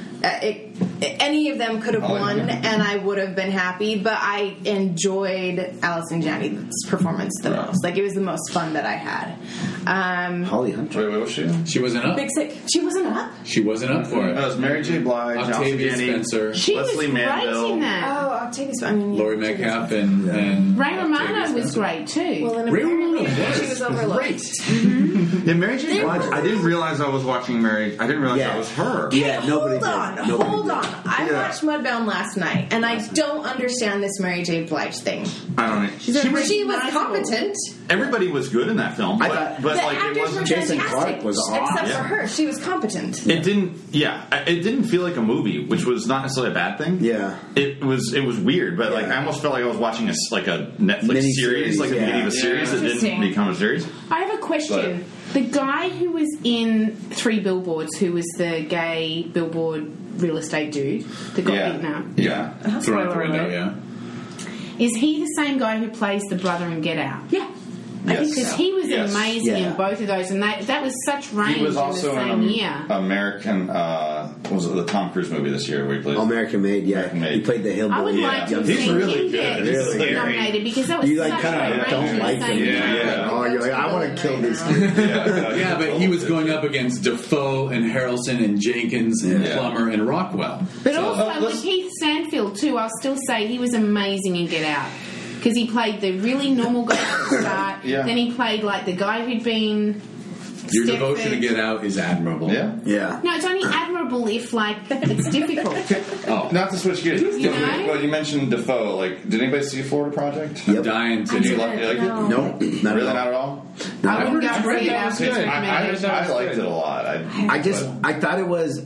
Speaker 2: Any of them could have won, and I would have been happy. But I enjoyed Allison Janney's performance the most. Like it was the most fun that I had.
Speaker 5: Holly Hunter.
Speaker 6: Wait, what was she?
Speaker 1: She wasn't up.
Speaker 2: Big Sick. She wasn't up.
Speaker 1: She wasn't up for it.
Speaker 6: It was Mary J. Blige,
Speaker 1: Octavia Spencer,
Speaker 3: she
Speaker 6: Leslie
Speaker 3: was
Speaker 6: Manville.
Speaker 3: great in that.
Speaker 2: Octavia Spencer.
Speaker 1: Laurie Metcalf and
Speaker 3: Ray Romano was great too.
Speaker 2: Well,
Speaker 1: Ray Romano
Speaker 2: she was overlooked.
Speaker 1: Great.
Speaker 6: Yeah, Mary J. Blige. I didn't realize I was watching Mary. I didn't realize that was her.
Speaker 5: Yeah, nobody did.
Speaker 2: Hold on. I watched Mudbound last night, and I don't understand this Mary J. Blige thing.
Speaker 6: I don't know.
Speaker 2: She was competent.
Speaker 6: Everybody was good in that film, but like it wasn't.
Speaker 5: Jason Clarke was awesome.
Speaker 2: Except for her, she was competent.
Speaker 6: It didn't. Yeah, it didn't feel like a movie, which was not necessarily a bad thing.
Speaker 5: Yeah,
Speaker 6: it was weird, but like I almost felt like I was watching a Netflix series, like a beginning of a series that didn't become a series.
Speaker 3: I have a question. The guy who was in 3 Billboards, who was the gay billboard real estate dude that got beaten up.
Speaker 6: Yeah.
Speaker 1: Thrown out the window, yeah.
Speaker 3: Is he the same guy who plays the brother in Get Out?
Speaker 2: Yeah.
Speaker 3: Because he was amazing in both of those, and that was such range.
Speaker 6: He was also
Speaker 3: in the same year.
Speaker 6: American. Was it the Tom Cruise movie this year where he played
Speaker 5: American Made? Yeah,
Speaker 6: American Made.
Speaker 5: He played the hillbilly.
Speaker 3: I would like to see
Speaker 6: really
Speaker 3: him get
Speaker 6: good.
Speaker 3: nominated because that was
Speaker 5: you
Speaker 3: such
Speaker 5: kind of don't like him. You're like, I want to kill these kids.
Speaker 1: Yeah, but he was going up against Defoe and Harrelson and Jenkins and Plummer and Rockwell.
Speaker 3: But also with Heath Sandfield too, I'll still say he was amazing in Get Out. Because he played the really normal guy at the start. Then he played like the guy who'd been.
Speaker 1: Your devotion to Get Out is admirable.
Speaker 5: Yeah.
Speaker 3: No, it's only admirable if like it's difficult.
Speaker 6: Not to switch gears.
Speaker 3: But
Speaker 6: you mentioned Defoe. Like, did anybody see Florida Project?
Speaker 1: I'm dying to.
Speaker 6: Did you like it?
Speaker 5: No, not
Speaker 6: at all.
Speaker 3: I wouldn't go see it after
Speaker 6: I liked it a lot.
Speaker 5: I thought it was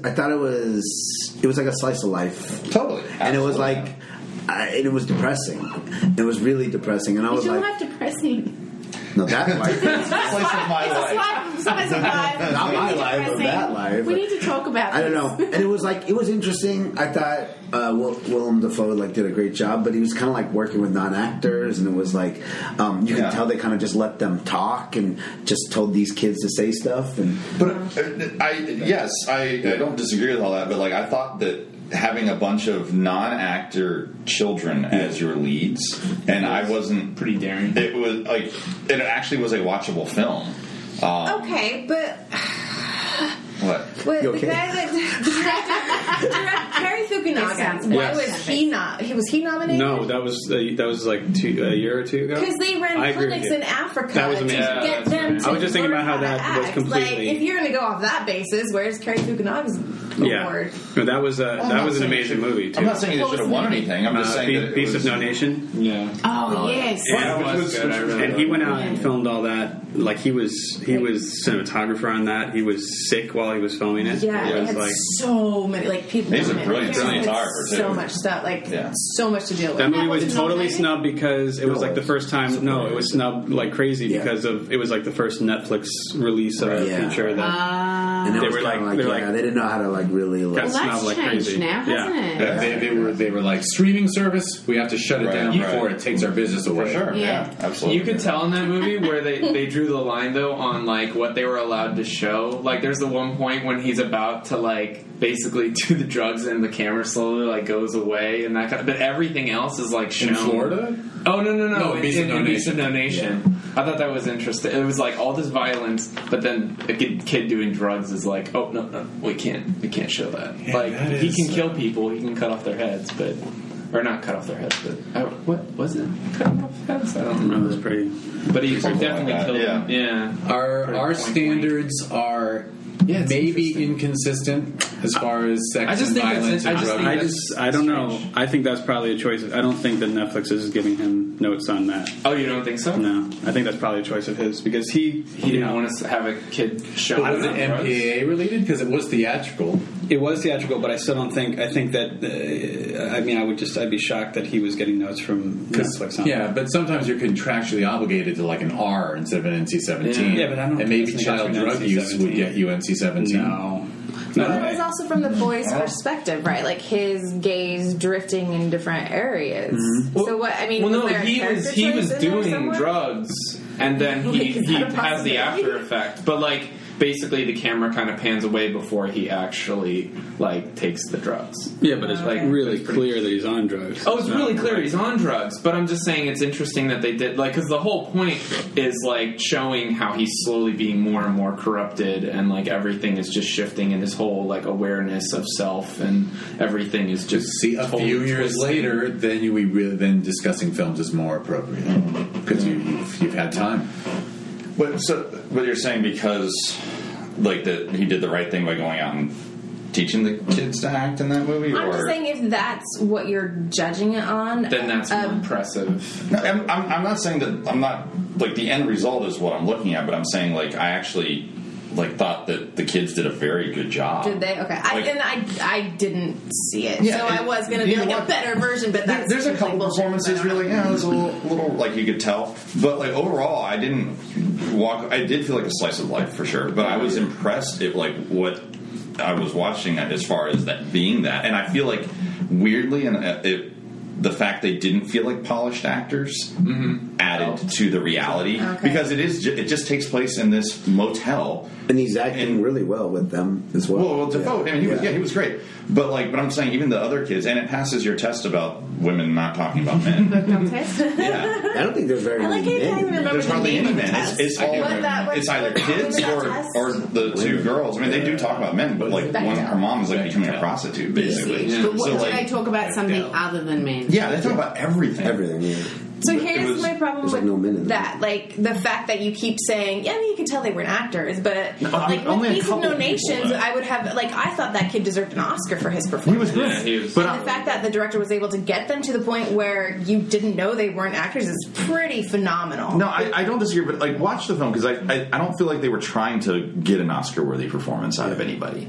Speaker 5: like a slice of life.
Speaker 6: Totally.
Speaker 5: And it was like. And it was depressing. It was really depressing, and I was
Speaker 3: you
Speaker 5: like,
Speaker 3: don't have depressing.
Speaker 5: No, that life.
Speaker 6: Slice of my life.
Speaker 3: Slice of life.
Speaker 5: Not my life, but that life.
Speaker 3: We need to talk about this.
Speaker 5: I don't know. And it was interesting. I thought Willem Dafoe did a great job, but he was kind of like working with non-actors, and it was like you could tell they kind of just let them talk and just told these kids to say stuff. And
Speaker 6: I don't disagree with all that, but like I thought that having a bunch of non-actor children as your leads, and I wasn't
Speaker 4: pretty daring.
Speaker 6: It was like it actually was a watchable film.
Speaker 2: Okay, but
Speaker 6: what?
Speaker 2: The guy that Cary Fukunaga. Why was he not? Was he nominated?
Speaker 7: No, that was like a year or two ago.
Speaker 2: Because they ran clinics in Africa
Speaker 7: that was amazing.
Speaker 2: to get them. To
Speaker 7: I was just thinking about how that was completely.
Speaker 2: Like, if you're going to go off that basis, where's Cary Fukunaga's award?
Speaker 7: No, that was an amazing movie too.
Speaker 6: I'm not saying it should have won anything. I'm just saying that
Speaker 7: Beast of No Nation.
Speaker 3: Yeah. Oh yes.
Speaker 7: And he went out and filmed all that. Like he was cinematographer on that. He was sick while he was filming it.
Speaker 2: Yeah,
Speaker 7: it
Speaker 2: was
Speaker 7: like
Speaker 2: so many people.
Speaker 6: He's a brilliant cinematographer too.
Speaker 2: So much stuff, so much to deal with.
Speaker 7: That movie was totally snubbed because it was like the first time. No, it was snubbed like crazy because of it was like the first Netflix release of a feature that
Speaker 5: they were like they didn't know how to really
Speaker 3: got snubbed like crazy now, hasn't it?
Speaker 1: They were like streaming service. We have to shut it down before it takes our business away.
Speaker 6: For sure, yeah, absolutely.
Speaker 4: You could tell in that movie where they drew the line though on like what they were allowed to show. Like there's the one point when he's about to basically do the drugs and the camera slowly goes away and that kind of, but everything else is shown.
Speaker 1: In Florida?
Speaker 4: Oh no!
Speaker 1: In
Speaker 4: Beast of No Nation. Yeah. I thought that was interesting. It was all this violence, but then a kid doing drugs is oh no, we can't show that. Yeah, he can kill people, he can cut off their heads, or not cut off their heads, but what was it? Cutting off heads? I don't remember.
Speaker 7: It was pretty.
Speaker 4: But he definitely killed them. Yeah.
Speaker 1: Our standards are maybe inconsistent as far as sex and violence and drugs.
Speaker 7: I don't know. I think that's probably a choice. I don't think that Netflix is giving him notes on that.
Speaker 4: Oh, you don't think so?
Speaker 7: No, I think that's probably a choice of his because he
Speaker 4: didn't want us to have a kid show.
Speaker 1: Was it MPAA related? Because it was theatrical.
Speaker 7: It was theatrical, but I still don't think. I think that. I'd be shocked that he was getting notes from Netflix.
Speaker 1: Yeah, but sometimes you're contractually obligated to an R instead of an NC-17.
Speaker 7: Yeah, but I don't.
Speaker 1: And maybe child drug use would get you NC-17.
Speaker 2: No. But it was also from the boy's perspective, right? His gaze drifting in different areas. Mm-hmm. So what? I mean,
Speaker 4: he was doing drugs, and then he has the after effect. But basically, the camera kind of pans away before he actually takes the drugs.
Speaker 7: Yeah, but it's really clear that he's on drugs.
Speaker 4: Oh, it's really clear he's on drugs. But I'm just saying it's interesting that they did because the whole point is showing how he's slowly being more and more corrupted, and everything is just shifting, and his whole awareness of self and everything is just
Speaker 1: a few years later. Then discussing films is more appropriate because you've had time.
Speaker 6: But you're saying because that he did the right thing by going out and teaching the kids to act in that movie?
Speaker 2: I'm just saying if that's what you're judging it on,
Speaker 4: then that's more impressive.
Speaker 6: No, I'm not saying that I'm not the end result is what I'm looking at, but I'm saying I actually thought that the kids did a very good job.
Speaker 2: Did they? Okay. I didn't see it, so I was going to be a better version. But
Speaker 6: there's a couple performances really. Yeah, it was a little you could tell, but overall, I didn't walk. I did feel like a slice of life for sure, but I was impressed at what I was watching as far as that being that, and I feel weirdly and. The fact they didn't feel like polished actors added to the reality because it just takes place in this motel,
Speaker 5: and he's acting really well with them as well.
Speaker 6: Well, Defoe, I mean, he was great, but I'm saying even the other kids, and it passes your test about women not talking about men.
Speaker 5: Yeah, I don't think there's very many men.
Speaker 6: There's hardly any men. It's either kids or the two girls. I mean, they do talk about men, but her mom is becoming a prostitute basically.
Speaker 3: But do they talk about something other than men?
Speaker 6: Yeah, they talk about everything.
Speaker 5: Everything, yeah.
Speaker 2: So here's my problem with that. The fact that you keep saying, you can tell they weren't actors, but with Beast of No Nations, I would have, I thought that kid deserved an Oscar for his performance.
Speaker 6: He was great.
Speaker 4: Yeah,
Speaker 2: but the fact that the director was able to get them to the point where you didn't know they weren't actors is pretty phenomenal.
Speaker 6: No, I don't disagree, but watch the film, because I don't feel like they were trying to get an Oscar-worthy performance out of anybody.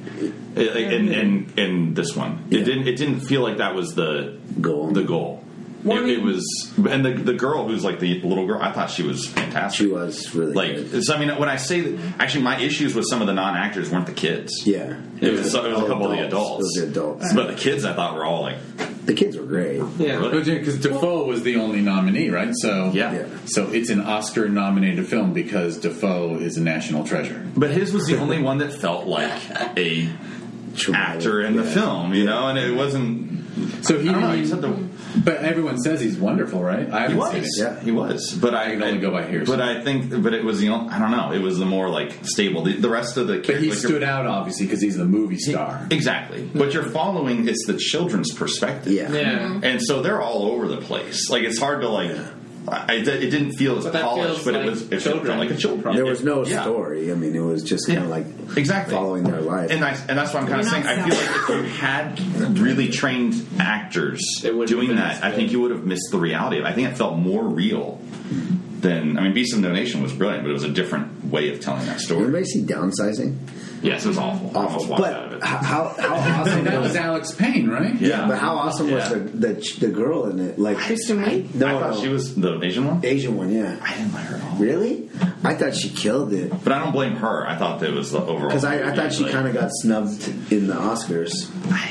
Speaker 6: In this one. Yeah. It didn't feel like that was the goal. It was, and the girl who's the little girl, I thought she was fantastic.
Speaker 5: She was really good.
Speaker 6: So, I mean, when I say that, actually, my issues with some of the non-actors weren't the kids.
Speaker 5: Yeah.
Speaker 6: It was a couple of the adults.
Speaker 5: It was the adults.
Speaker 6: But the kids, I thought, were all
Speaker 5: the kids were great.
Speaker 1: Yeah. Because Defoe was the only nominee, right? So, So it's an Oscar-nominated film because Defoe is a national treasure.
Speaker 6: But his was the only one that felt like a actor in the film, you know, and it wasn't.
Speaker 1: So he but everyone says he's wonderful, right? I haven't seen it.
Speaker 6: Yeah, he was. But I
Speaker 1: can only go by hearsay.
Speaker 6: But I think, it was I don't know. It was the more like stable. The rest of the.
Speaker 1: But he stood out obviously because he's the movie star.
Speaker 6: Exactly. But you're following. It's the children's perspective.
Speaker 4: Yeah.
Speaker 6: And so they're all over the place. Like it's hard to like. It didn't feel as polished, but it felt like a children.
Speaker 5: There was no story. I mean, it was just kind of like following their life.
Speaker 6: And that's what I'm kind of saying. I feel like if you had really trained actors doing that, I think you would have missed the reality of it. I think it felt more real than. I mean, Beast of No Nation was brilliant, but it was a different way of telling that story.
Speaker 5: Anybody see Downsizing?
Speaker 6: Yes, it was awful.
Speaker 5: Awful. But how awesome
Speaker 1: that was Alex Payne, right?
Speaker 5: Yeah. But how awesome was the girl in it? Like
Speaker 3: Kristen Wiig?
Speaker 6: No, I thought she was the Asian one.
Speaker 5: Asian one, yeah.
Speaker 6: I didn't like her at all.
Speaker 5: Really? I thought she killed it.
Speaker 6: But I don't blame her. I thought that was the overall.
Speaker 5: Because I thought she kind of got snubbed in the Oscars.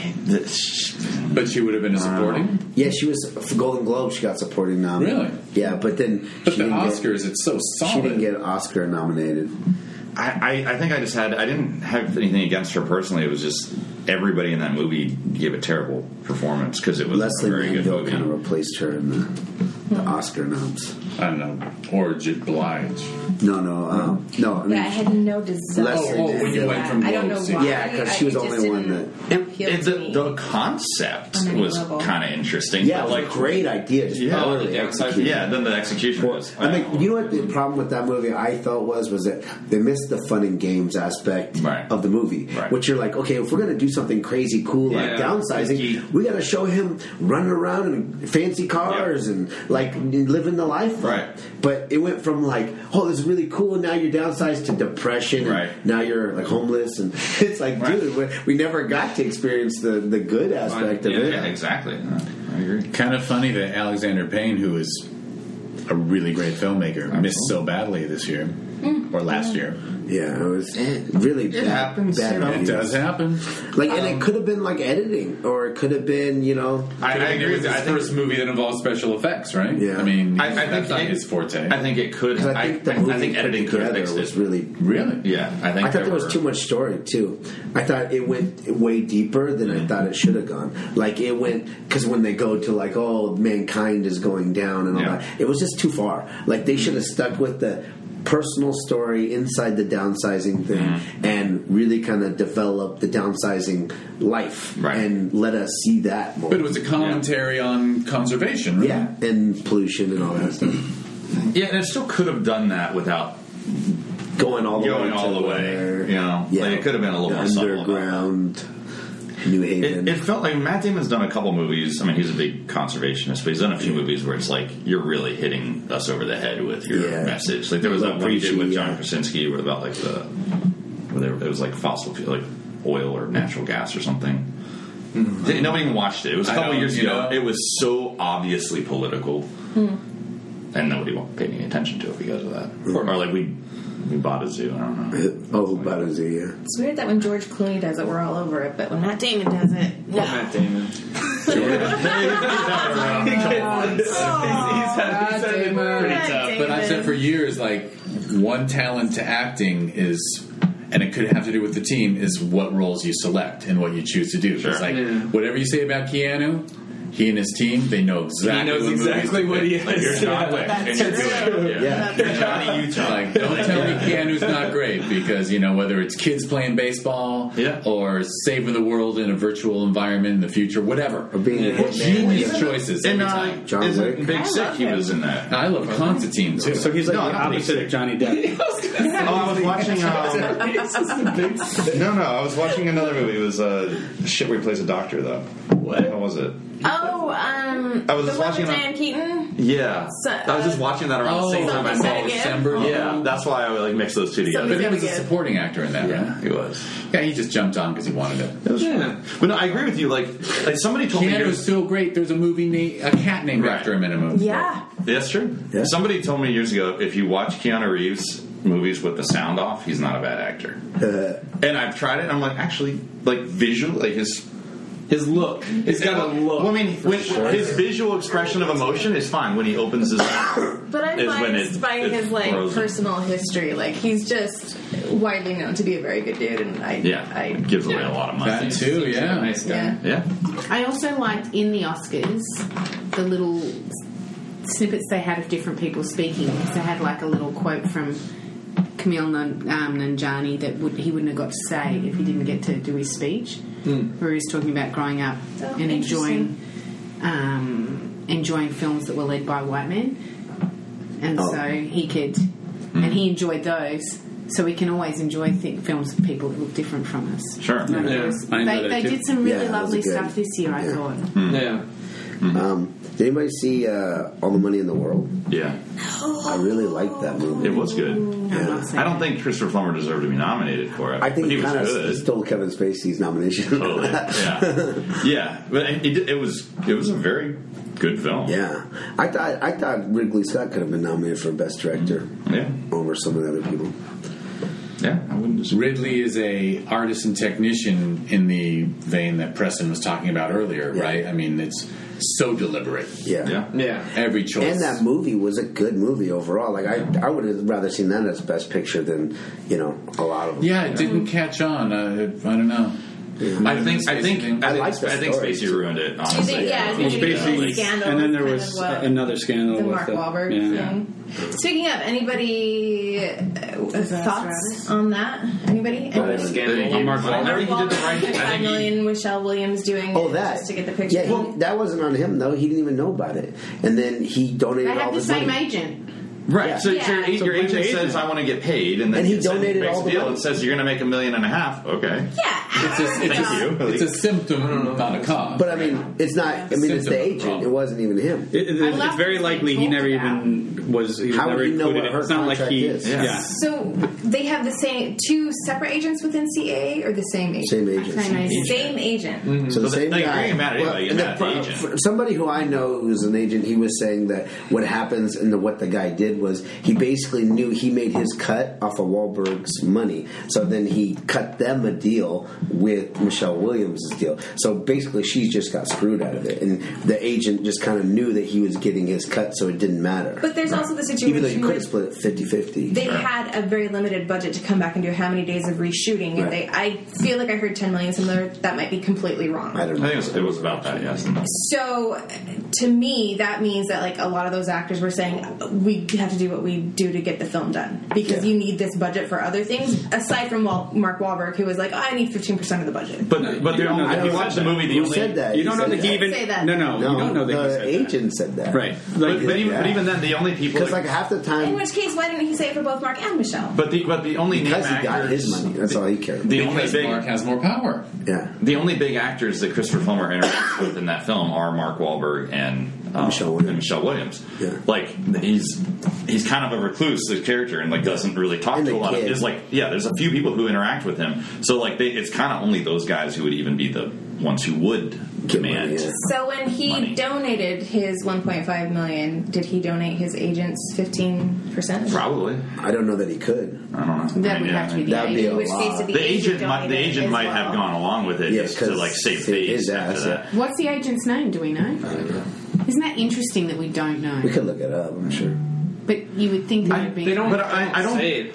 Speaker 1: But she would have been a supporting?
Speaker 5: Yeah, she was for Golden Globe. She got supporting nom.
Speaker 1: Really?
Speaker 5: Yeah, but then
Speaker 1: the Oscars, it's so solid.
Speaker 5: She didn't get Oscar nominated.
Speaker 6: I think I didn't have anything against her personally. It was just everybody in that movie gave a terrible performance because it was
Speaker 5: Leslie
Speaker 6: a very good movie.
Speaker 5: kind of replaced her in the Oscar noms.
Speaker 1: I don't know. Or Blige.
Speaker 5: No. I mean,
Speaker 2: I had no desire.
Speaker 1: When you went from
Speaker 2: I don't know why.
Speaker 5: Yeah, because she was the only one that.
Speaker 6: The concept was kind of interesting.
Speaker 5: Yeah, it was a great idea. Just
Speaker 6: then the execution was.
Speaker 5: I mean, you know what the problem with that movie I felt was that they missed the fun and games aspect of the movie. Right. Which you're like, okay, if we're going to do something crazy cool like Downsizing, we got to show him running around in fancy cars and like living the life.
Speaker 6: Right.
Speaker 5: But it went from like, oh, this is really cool, and now you're downsized to depression.
Speaker 6: Right.
Speaker 5: And now you're like homeless, and it's like, dude, we never got to experience the good aspect of it.
Speaker 6: Yeah, exactly. I agree.
Speaker 1: Kind of funny that Alexander Payne, who is a really great filmmaker, missed so badly this year or last year.
Speaker 5: Yeah, it was really
Speaker 6: it happens.
Speaker 1: It does happen.
Speaker 5: Like, and it could have been like editing, or it could have been,
Speaker 1: I agree with his first movie that involves special effects, right?
Speaker 5: Yeah.
Speaker 1: I mean,
Speaker 6: I
Speaker 1: that's not his forte.
Speaker 6: I think it could.
Speaker 5: I think
Speaker 6: editing could have fixed
Speaker 5: was
Speaker 6: it.
Speaker 5: Really.
Speaker 6: Yeah, I
Speaker 5: thought there was too much story too. I thought it went way deeper than I thought it should have gone. Like it went because when they go to like, oh, mankind is going down and all that, it was just too far. Like they should have stuck with the personal story inside the downsizing thing and really kind of develop the downsizing life and let us see that more.
Speaker 1: But it was a commentary on conservation, right?
Speaker 5: Yeah, and pollution and all that stuff.
Speaker 6: Yeah, and it still could have done that without
Speaker 5: going all the
Speaker 6: way. Like it could have been a little more
Speaker 5: underground. New Haven.
Speaker 6: It felt like Matt Damon's done a couple movies. I mean, he's a big conservationist, but he's done a few movies where it's like you're really hitting us over the head with your message. Like there was that one he did with John Krasinski about like it was like fossil fuel, like oil or natural gas or something. Mm-hmm. Nobody even watched it. It was a couple years ago. It was so obviously political, and nobody paid any attention to it because of that. Or like we bought a zoo. I don't know.
Speaker 5: Oh, bought a zoo, yeah.
Speaker 2: It's weird that when George Clooney does it, we're all over it, but when Matt Damon does it, no.
Speaker 4: Matt Damon.
Speaker 2: He's
Speaker 1: pretty tough. But I've said for years, like, one talent to acting is, and it could have to do with the team, is what roles you select and what you choose to do. Sure. It's like, whatever you say about Keanu, he and his team, they know exactly
Speaker 4: what he is.
Speaker 6: Like, you're John Wick.
Speaker 2: That's
Speaker 6: You're Johnny Utah.
Speaker 1: Like, don't tell me Keanu's not great because, whether it's kids playing baseball or saving the world in a virtual environment in the future, whatever.
Speaker 5: Or being
Speaker 1: genius choices every time.
Speaker 5: John Wick.
Speaker 6: Big Sick, he was in that.
Speaker 1: I love Constantine, too.
Speaker 7: So he's like the opposite of Johnny Depp.
Speaker 6: I was watching... I was watching another movie. It was shit where he plays a doctor, though. What was it?
Speaker 2: I
Speaker 6: was just watching
Speaker 2: Diane Keaton.
Speaker 6: Yeah, I was just watching that around the same time I saw
Speaker 1: December.
Speaker 6: Yeah, that's why I would mix those two together.
Speaker 1: But he was a supporting actor in that, right?
Speaker 6: He was.
Speaker 1: Yeah, he just jumped on because he wanted it.
Speaker 6: It was fun. But no, I agree with you. Like somebody told me
Speaker 1: Keanu was so great. There's a movie a cat named after him in a movie.
Speaker 2: Yeah,
Speaker 6: that's true. Yeah. Somebody told me years ago if you watch Keanu Reeves movies with the sound off, he's not a bad actor. And I've tried it. And I'm like, actually, like visually, like his look. He's got a look. Well, I mean, his visual expression of emotion is fine when he opens his mouth.
Speaker 2: But I find by his personal history, like he's just widely known to be a very good dude, and I
Speaker 6: gives away a lot of money.
Speaker 1: That too, yeah.
Speaker 4: Nice guy.
Speaker 6: Yeah.
Speaker 3: I also liked in the Oscars the little snippets they had of different people speaking. They had like a little quote from Kumail Nanjiani that he wouldn't have got to say if he didn't get to do his speech, where he was talking about growing up and enjoying films that were led by white men, and so he could, and he enjoyed those. So we can always enjoy films of people that look different from us.
Speaker 6: Sure.
Speaker 3: They did some really lovely stuff this year, I thought.
Speaker 4: Yeah.
Speaker 5: Did anybody see All the Money in the World?
Speaker 6: Yeah.
Speaker 5: I really liked that movie.
Speaker 6: It was good.
Speaker 5: Yeah.
Speaker 6: I don't think Christopher Plummer deserved to be nominated for it.
Speaker 5: I think
Speaker 6: he kind of
Speaker 5: stole Kevin Spacey's nomination.
Speaker 6: Totally. Yeah. But it was a very good film.
Speaker 5: Yeah. I thought Ridley Scott could have been nominated for Best Director.
Speaker 6: Yeah.
Speaker 5: Over some of the other people.
Speaker 6: Yeah, I wouldn't disagree.
Speaker 1: Ridley is a artist and technician in the vein that Preston was talking about earlier, right? I mean, it's so deliberate.
Speaker 5: Yeah.
Speaker 1: Every choice.
Speaker 5: And that movie was a good movie overall. Like I would have rather seen that as Best Picture than a lot of them.
Speaker 1: Yeah, it didn't catch on. I don't know.
Speaker 5: Yeah.
Speaker 6: I think Spacey ruined it. Honestly,
Speaker 2: Spacey, scandal,
Speaker 7: and then there was another scandal
Speaker 2: the
Speaker 7: with
Speaker 2: Mark Wahlberg thing. Speaking of, anybody thoughts on that? Anybody?
Speaker 6: Scandal.
Speaker 2: Mark Wahlberg. He did the right thing. $5 million. Michelle Williams doing
Speaker 5: that
Speaker 2: just to get the picture.
Speaker 5: Yeah, that wasn't on him though. He didn't even know about it, and then he donated all his money.
Speaker 3: They had the same agent.
Speaker 6: Right,
Speaker 5: Yeah.
Speaker 6: so your agent says, I want to get paid, and then
Speaker 5: he donated all the
Speaker 6: deal
Speaker 5: money.
Speaker 6: and says, you're going to make $1.5 million. Okay.
Speaker 2: Yeah.
Speaker 1: It's a symptom, not a cause.
Speaker 5: But I mean, it's not. I mean, it's the agent. It wasn't even him.
Speaker 7: It's very likely he never even was. He was
Speaker 5: How
Speaker 7: never
Speaker 5: would you know
Speaker 7: included.
Speaker 5: what her
Speaker 7: It's not like
Speaker 5: contract
Speaker 7: he.
Speaker 5: is?
Speaker 7: Yeah.
Speaker 2: So they have the same two separate agents within CAA or the same agent?
Speaker 5: Same agent.
Speaker 2: Same agent.
Speaker 5: Mm-hmm. So the same guy. Somebody who I know who's an agent, he was saying that what happens and what the guy did was he basically knew he made his cut off of Wahlberg's money. So then he cut them a deal with Michelle Williams' deal. So basically she's just got screwed out of it. And the agent just kind of knew that he was getting his cut, so it didn't matter.
Speaker 2: But there's also the situation
Speaker 5: even though you could have split it 50-50.
Speaker 2: They had a very limited budget to come back and do how many days of reshooting. And I feel like I heard $10 million somewhere. That might be completely wrong.
Speaker 6: I think it was about that, yes.
Speaker 2: So to me, that means that like a lot of those actors were saying, we have to do what we do to get the film done because you need this budget for other things aside from Mark Wahlberg, who was like, I need 15% of the budget.
Speaker 6: But if you watch the movie,
Speaker 5: Who said that?
Speaker 7: You don't know that he even. No, you don't know that he said that.
Speaker 5: The agent said that.
Speaker 7: Right.
Speaker 6: But even then, the only people
Speaker 5: because like half the time.
Speaker 2: In which case, why didn't he say it for both Mark and Michelle?
Speaker 6: But the only
Speaker 5: because he got his money. That's all he cared about.
Speaker 1: Because Mark has more power.
Speaker 5: Yeah.
Speaker 6: The only big actors that Christopher Plummer interacts with in that film are Mark Wahlberg and Michelle Williams.
Speaker 5: Yeah.
Speaker 6: Like he's kind of a recluse, the character, and like doesn't really talk to a lot of. It's like there's a few people who interact with him. So like it's kind of only those guys who would even be the ones who would demand.
Speaker 5: Money,
Speaker 2: So when he donated his $1.5 million, did he donate his agent's 15%?
Speaker 6: Probably.
Speaker 5: I don't know that he could.
Speaker 6: I don't know.
Speaker 3: That would have to be the
Speaker 5: That'd be
Speaker 3: agent.
Speaker 5: a
Speaker 2: In which case,
Speaker 5: lot.
Speaker 2: if
Speaker 6: The agent might have gone along with it just to like save face after that.
Speaker 3: What's the agent's name? Do we know?
Speaker 5: I don't know.
Speaker 3: Isn't that interesting that we don't know?
Speaker 5: We could look it up. I'm sure.
Speaker 3: But you would think that would be.
Speaker 6: I don't think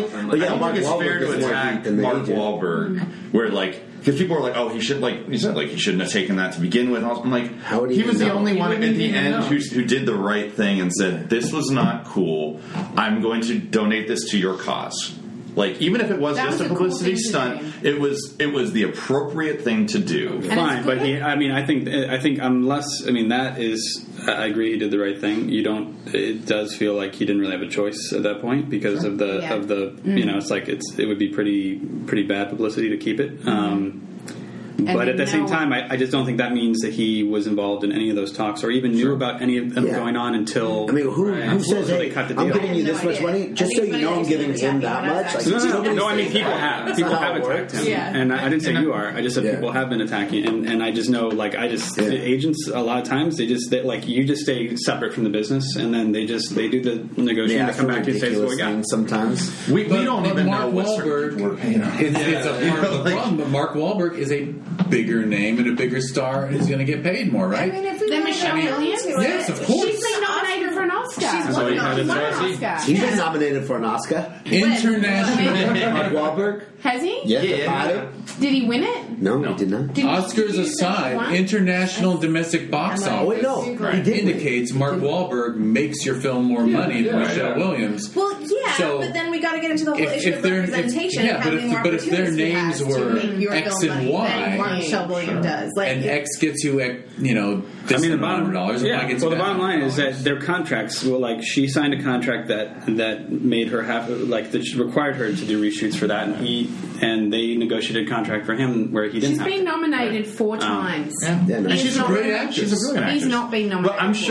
Speaker 6: it's fair to attack Mark Wahlberg where like because people are like, oh, he should like you said like he shouldn't have taken that to begin with. I'm like, he was the only one at the end who did the right thing and said this was not cool. I'm going to donate this to your cause. Like even if it was just a publicity stunt, it was the appropriate thing to do.
Speaker 7: Fine, but I think unless that is. I agree he did the right thing. It does feel like he didn't really have a choice at that point because of the it's like it would be pretty bad publicity to keep it. But at the same time, I just don't think that means that he was involved in any of those talks or even knew about any of them going on until.
Speaker 5: I mean, who says, hey, I'm giving you this much money just so you know I'm giving him that much? Like,
Speaker 7: no, I mean, people have attacked him.
Speaker 2: Yeah.
Speaker 7: And I didn't say you are. I just said people have been attacking. And I just know, the agents, a lot of times, you just stay separate from the business and then they do the negotiating. They come back and say, well, yeah.
Speaker 5: Sometimes.
Speaker 6: We don't even
Speaker 1: Mark
Speaker 6: know what
Speaker 1: Wahlberg,
Speaker 6: we're paying him.
Speaker 1: It's a part of the problem, but Mark Wahlberg is a bigger name and a bigger star and is going to get paid more, right?
Speaker 2: I mean, if we
Speaker 3: Then Michelle Williams?
Speaker 1: Yes, of course.
Speaker 3: She's been nominated for an Oscar.
Speaker 2: She's won an
Speaker 3: Oscar.
Speaker 5: She's been nominated for an Oscar.
Speaker 1: International.
Speaker 5: Mark Wahlberg.
Speaker 3: Has he?
Speaker 5: Yeah.
Speaker 3: Did he win it?
Speaker 5: No, he did not.
Speaker 1: Oscars aside, international domestic box office
Speaker 5: Oh, wait, no. He did
Speaker 1: indicates Mark Wahlberg makes your film more money than Michelle Williams.
Speaker 2: Well, yeah,
Speaker 1: So,
Speaker 2: but then we got to get into the whole issue of
Speaker 1: they're-
Speaker 2: representation.
Speaker 1: yeah,
Speaker 2: and how
Speaker 1: but
Speaker 2: many
Speaker 1: if-
Speaker 2: more
Speaker 1: but if their
Speaker 2: opportunities he
Speaker 1: names
Speaker 2: has
Speaker 1: were
Speaker 2: to make your
Speaker 1: X
Speaker 2: film
Speaker 1: and
Speaker 2: money
Speaker 1: Y,
Speaker 2: than Michelle Williams does. Like,
Speaker 1: and X gets you, this
Speaker 7: the
Speaker 1: amount of dollars.
Speaker 7: Yeah.
Speaker 1: And Y gets
Speaker 7: Well, the
Speaker 1: that
Speaker 7: bottom line
Speaker 1: amount
Speaker 7: is
Speaker 1: of
Speaker 7: that their contracts. Well, like she signed a contract that made her have that required her to do reshoots for that, and they negotiated a contract for him where he didn't.
Speaker 3: She's been nominated 4 times.
Speaker 1: And she's a great actress.
Speaker 6: She's a brilliant actress.
Speaker 3: He's not been nominated.
Speaker 6: But I'm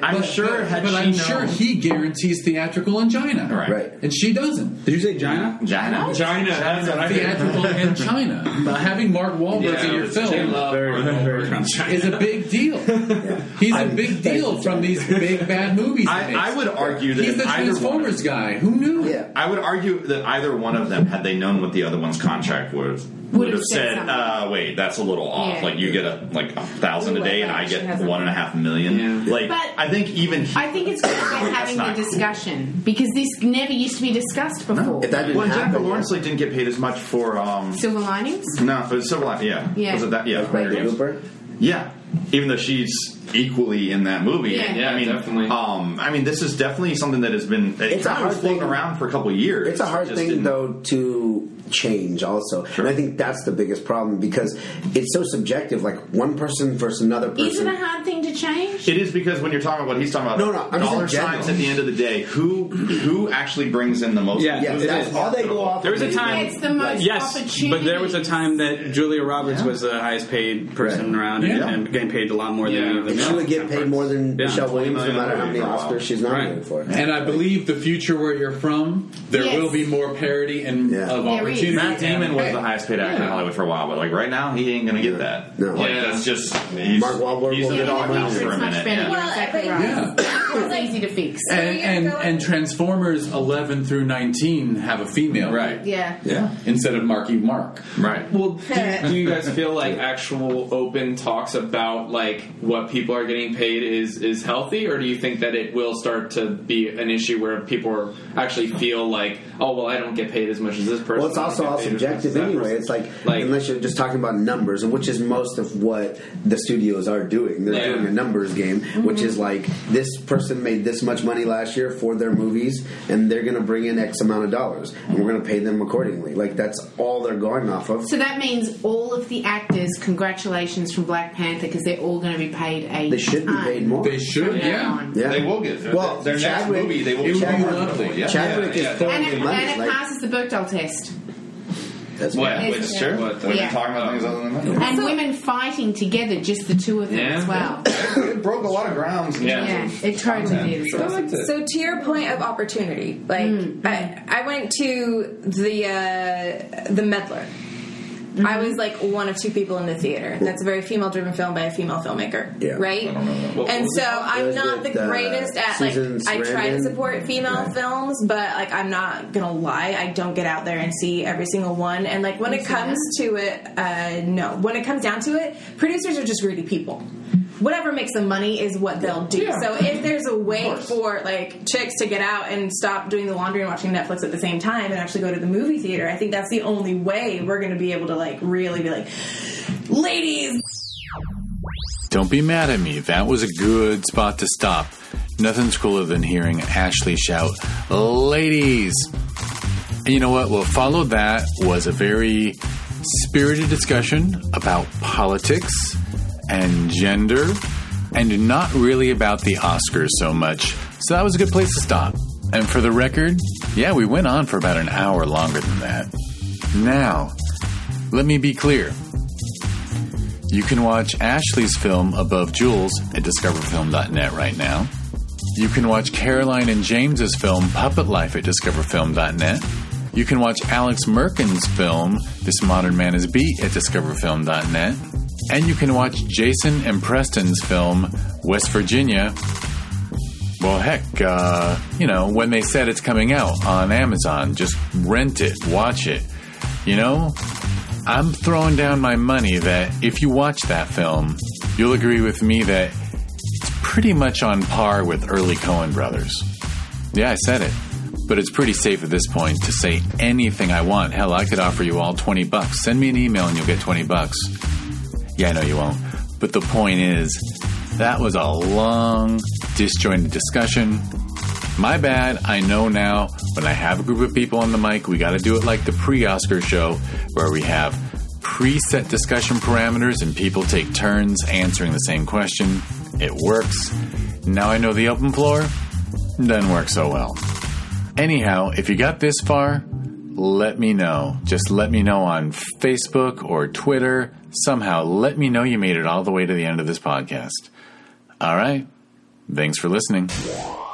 Speaker 6: sure
Speaker 1: he guarantees theatrical angina.
Speaker 5: Right.
Speaker 1: And she doesn't.
Speaker 7: Did you say China?
Speaker 6: China.
Speaker 4: That's what I did.
Speaker 1: Theatrical angina. But having Mark Wahlberg in your film is a big deal. He's a big deal from these big bad movies.
Speaker 6: I would argue that
Speaker 1: he's the Transformers guy. Who knew?
Speaker 5: Yeah.
Speaker 6: I would argue that either one of them, had they known what the other one's contract was, would have said, "Wait, that's a little off.
Speaker 3: Yeah.
Speaker 6: Like you get $1,000 a day, and I get $1.5 million."
Speaker 4: Yeah.
Speaker 6: Like,
Speaker 3: But
Speaker 6: I think even
Speaker 3: I think it's good we're having the
Speaker 6: not cool.
Speaker 3: discussion because this never used to be discussed before.
Speaker 5: If that didn't
Speaker 6: Well, Jennifer
Speaker 5: happen,
Speaker 6: Lawrence didn't get paid as much for.
Speaker 3: Silver Linings?
Speaker 6: No, it was Civil Line. Yeah.
Speaker 3: Yeah.
Speaker 6: Was it that? Yeah.
Speaker 5: Bradley Cooper.
Speaker 6: Yeah. Even though she's equally in that movie.
Speaker 3: Yeah.
Speaker 6: I mean,
Speaker 4: definitely.
Speaker 6: I mean, this is definitely something that has been.
Speaker 5: It's a hard
Speaker 6: floating
Speaker 5: thing.
Speaker 6: around for a couple of years.
Speaker 5: It's a hard
Speaker 6: Just
Speaker 5: thing,
Speaker 6: didn't-
Speaker 5: though, to change also.
Speaker 6: Sure.
Speaker 5: And I think that's the biggest problem because it's so subjective. Like one person versus another person.
Speaker 3: Is it a hard thing to change?
Speaker 6: It is because when you're talking about what he's talking about,
Speaker 5: No, I'm just
Speaker 6: dollar
Speaker 5: in general.
Speaker 6: signs at the end of the day. Who actually brings in the most?
Speaker 7: Yeah.
Speaker 5: Yeah, that's all they go off.
Speaker 7: There was a
Speaker 5: of.
Speaker 7: time.
Speaker 3: It's the most
Speaker 7: Yes,
Speaker 3: opportunity.
Speaker 7: but there was a time that Julia Roberts was the highest paid person
Speaker 5: Right.
Speaker 7: around
Speaker 1: Yeah.
Speaker 7: and getting paid a lot more than any of them.
Speaker 5: And she would get paid more than
Speaker 7: Yeah.
Speaker 5: Michelle Williams, no matter how many
Speaker 6: for a while.
Speaker 5: Oscars she's nominated
Speaker 7: Right.
Speaker 5: for.
Speaker 1: And I believe the future where you're from, there
Speaker 3: Yes.
Speaker 1: will be more parity and
Speaker 5: Yeah.
Speaker 1: of
Speaker 3: There is.
Speaker 1: opportunity.
Speaker 6: Matt Damon was
Speaker 1: Hey,
Speaker 6: the highest paid actor in Hollywood for a while, but like right now, he ain't gonna get that.
Speaker 5: No.
Speaker 6: Like,
Speaker 4: Yeah.
Speaker 6: that's just he's,
Speaker 5: Mark Wahlberg
Speaker 6: he's
Speaker 5: will
Speaker 6: the
Speaker 5: get all
Speaker 6: doghouse
Speaker 5: the
Speaker 6: for a
Speaker 3: It's much
Speaker 6: minute.
Speaker 3: better.
Speaker 6: Yeah.
Speaker 3: You're exactly right.
Speaker 1: Yeah.
Speaker 3: It's easy to fix.
Speaker 1: And Transformers 11 through 19 have a female,
Speaker 6: Right.
Speaker 3: Yeah.
Speaker 6: Yeah.
Speaker 1: Instead of Marky Mark.
Speaker 6: Right.
Speaker 4: Well, do you guys feel like actual open talks about like what people are getting paid is healthy, or do you think that it will start to be an issue where people are actually feel like, oh well, I don't get paid as much as this person?
Speaker 5: Well, it's also all subjective anyway. It's like unless you're just talking about numbers, and which is most of what the studios are doing. They're doing a numbers game, which is like this person made this much money last year for their movies, and they're going to bring in X amount of dollars, and we're going to pay them accordingly. Like that's all they're going off of.
Speaker 3: So that means all of the actors, congratulations from Black Panther, because they're all going to be paid a
Speaker 5: They should be
Speaker 3: ton
Speaker 5: paid more.
Speaker 1: They should, yeah.
Speaker 5: Yeah.
Speaker 6: They will get
Speaker 5: Well,
Speaker 6: their
Speaker 5: Chadwick-
Speaker 6: next movie. They will.
Speaker 1: It would be
Speaker 6: Chadwick-
Speaker 1: lovely.
Speaker 6: Yeah.
Speaker 5: Chadwick is throwing
Speaker 3: And it,
Speaker 5: money.
Speaker 3: and it
Speaker 5: Like,
Speaker 3: passes the Bechdel test.
Speaker 5: that's
Speaker 6: What?
Speaker 5: right.
Speaker 6: Which
Speaker 3: It's-
Speaker 6: sure.
Speaker 4: What,
Speaker 6: We're
Speaker 3: yeah.
Speaker 6: talking about things other than that.
Speaker 3: And women fighting together, just the two of them
Speaker 4: Yeah.
Speaker 3: as well.
Speaker 6: It broke a lot of grounds.
Speaker 3: Yeah, it totally did.
Speaker 2: So to your point of opportunity, like I went to the Medlar. I was like one of 2 people in the theater. That's a very female-driven film by a female filmmaker,
Speaker 5: Yeah.
Speaker 2: right?
Speaker 6: I don't know that.
Speaker 2: And so
Speaker 5: It
Speaker 2: I'm
Speaker 5: was
Speaker 2: not
Speaker 5: with,
Speaker 2: the greatest at like.
Speaker 5: Susan
Speaker 2: I try to
Speaker 5: Sarandon.
Speaker 2: support female
Speaker 5: Right.
Speaker 2: films, but like I'm not gonna lie, I don't get out there and see every single one. And like when it comes to it, no. When it comes down to it, producers are just greedy people. Whatever makes them money is what they'll do.
Speaker 6: Yeah.
Speaker 2: So if there's a way for like chicks to get out and stop doing the laundry and watching Netflix at the same time and actually go to the movie theater, I think that's the only way we're going to be able to like really be like, ladies.
Speaker 1: Don't be mad at me. That was a good spot to stop. Nothing's cooler than hearing Ashley shout, "Ladies!" And you know what? What followed that was a very spirited discussion about politics and gender, and not really about the Oscars so much. So that was a good place to stop. And for the record, yeah, we went on for about an hour longer than that. Now, let me be clear. You can watch Ashley's film Above Jewels at discoverfilm.net right now. You can watch Caroline and James's film Puppet Life at discoverfilm.net. You can watch Alex Merkin's film This Modern Man is Beat at discoverfilm.net. And you can watch Jason and Preston's film West Virginia. Well, heck, when they said it's coming out on Amazon, just rent it, watch it. You know, I'm throwing down my money that if you watch that film, you'll agree with me that it's pretty much on par with early Coen brothers. Yeah, I said it. But it's pretty safe at this point to say anything I want. Hell, I could offer you all $20. Send me an email and you'll get $20. Yeah, I know you won't. But the point is, that was a long, disjointed discussion. My bad. I know now when I have a group of people on the mic, we got to do it like the pre-Oscar show where we have preset discussion parameters and people take turns answering the same question. It works. Now I know the open floor doesn't work so well. Anyhow, if you got this far, let me know. Just let me know on Facebook or Twitter. Somehow let me know you made it all the way to the end of this podcast. All right. Thanks for listening.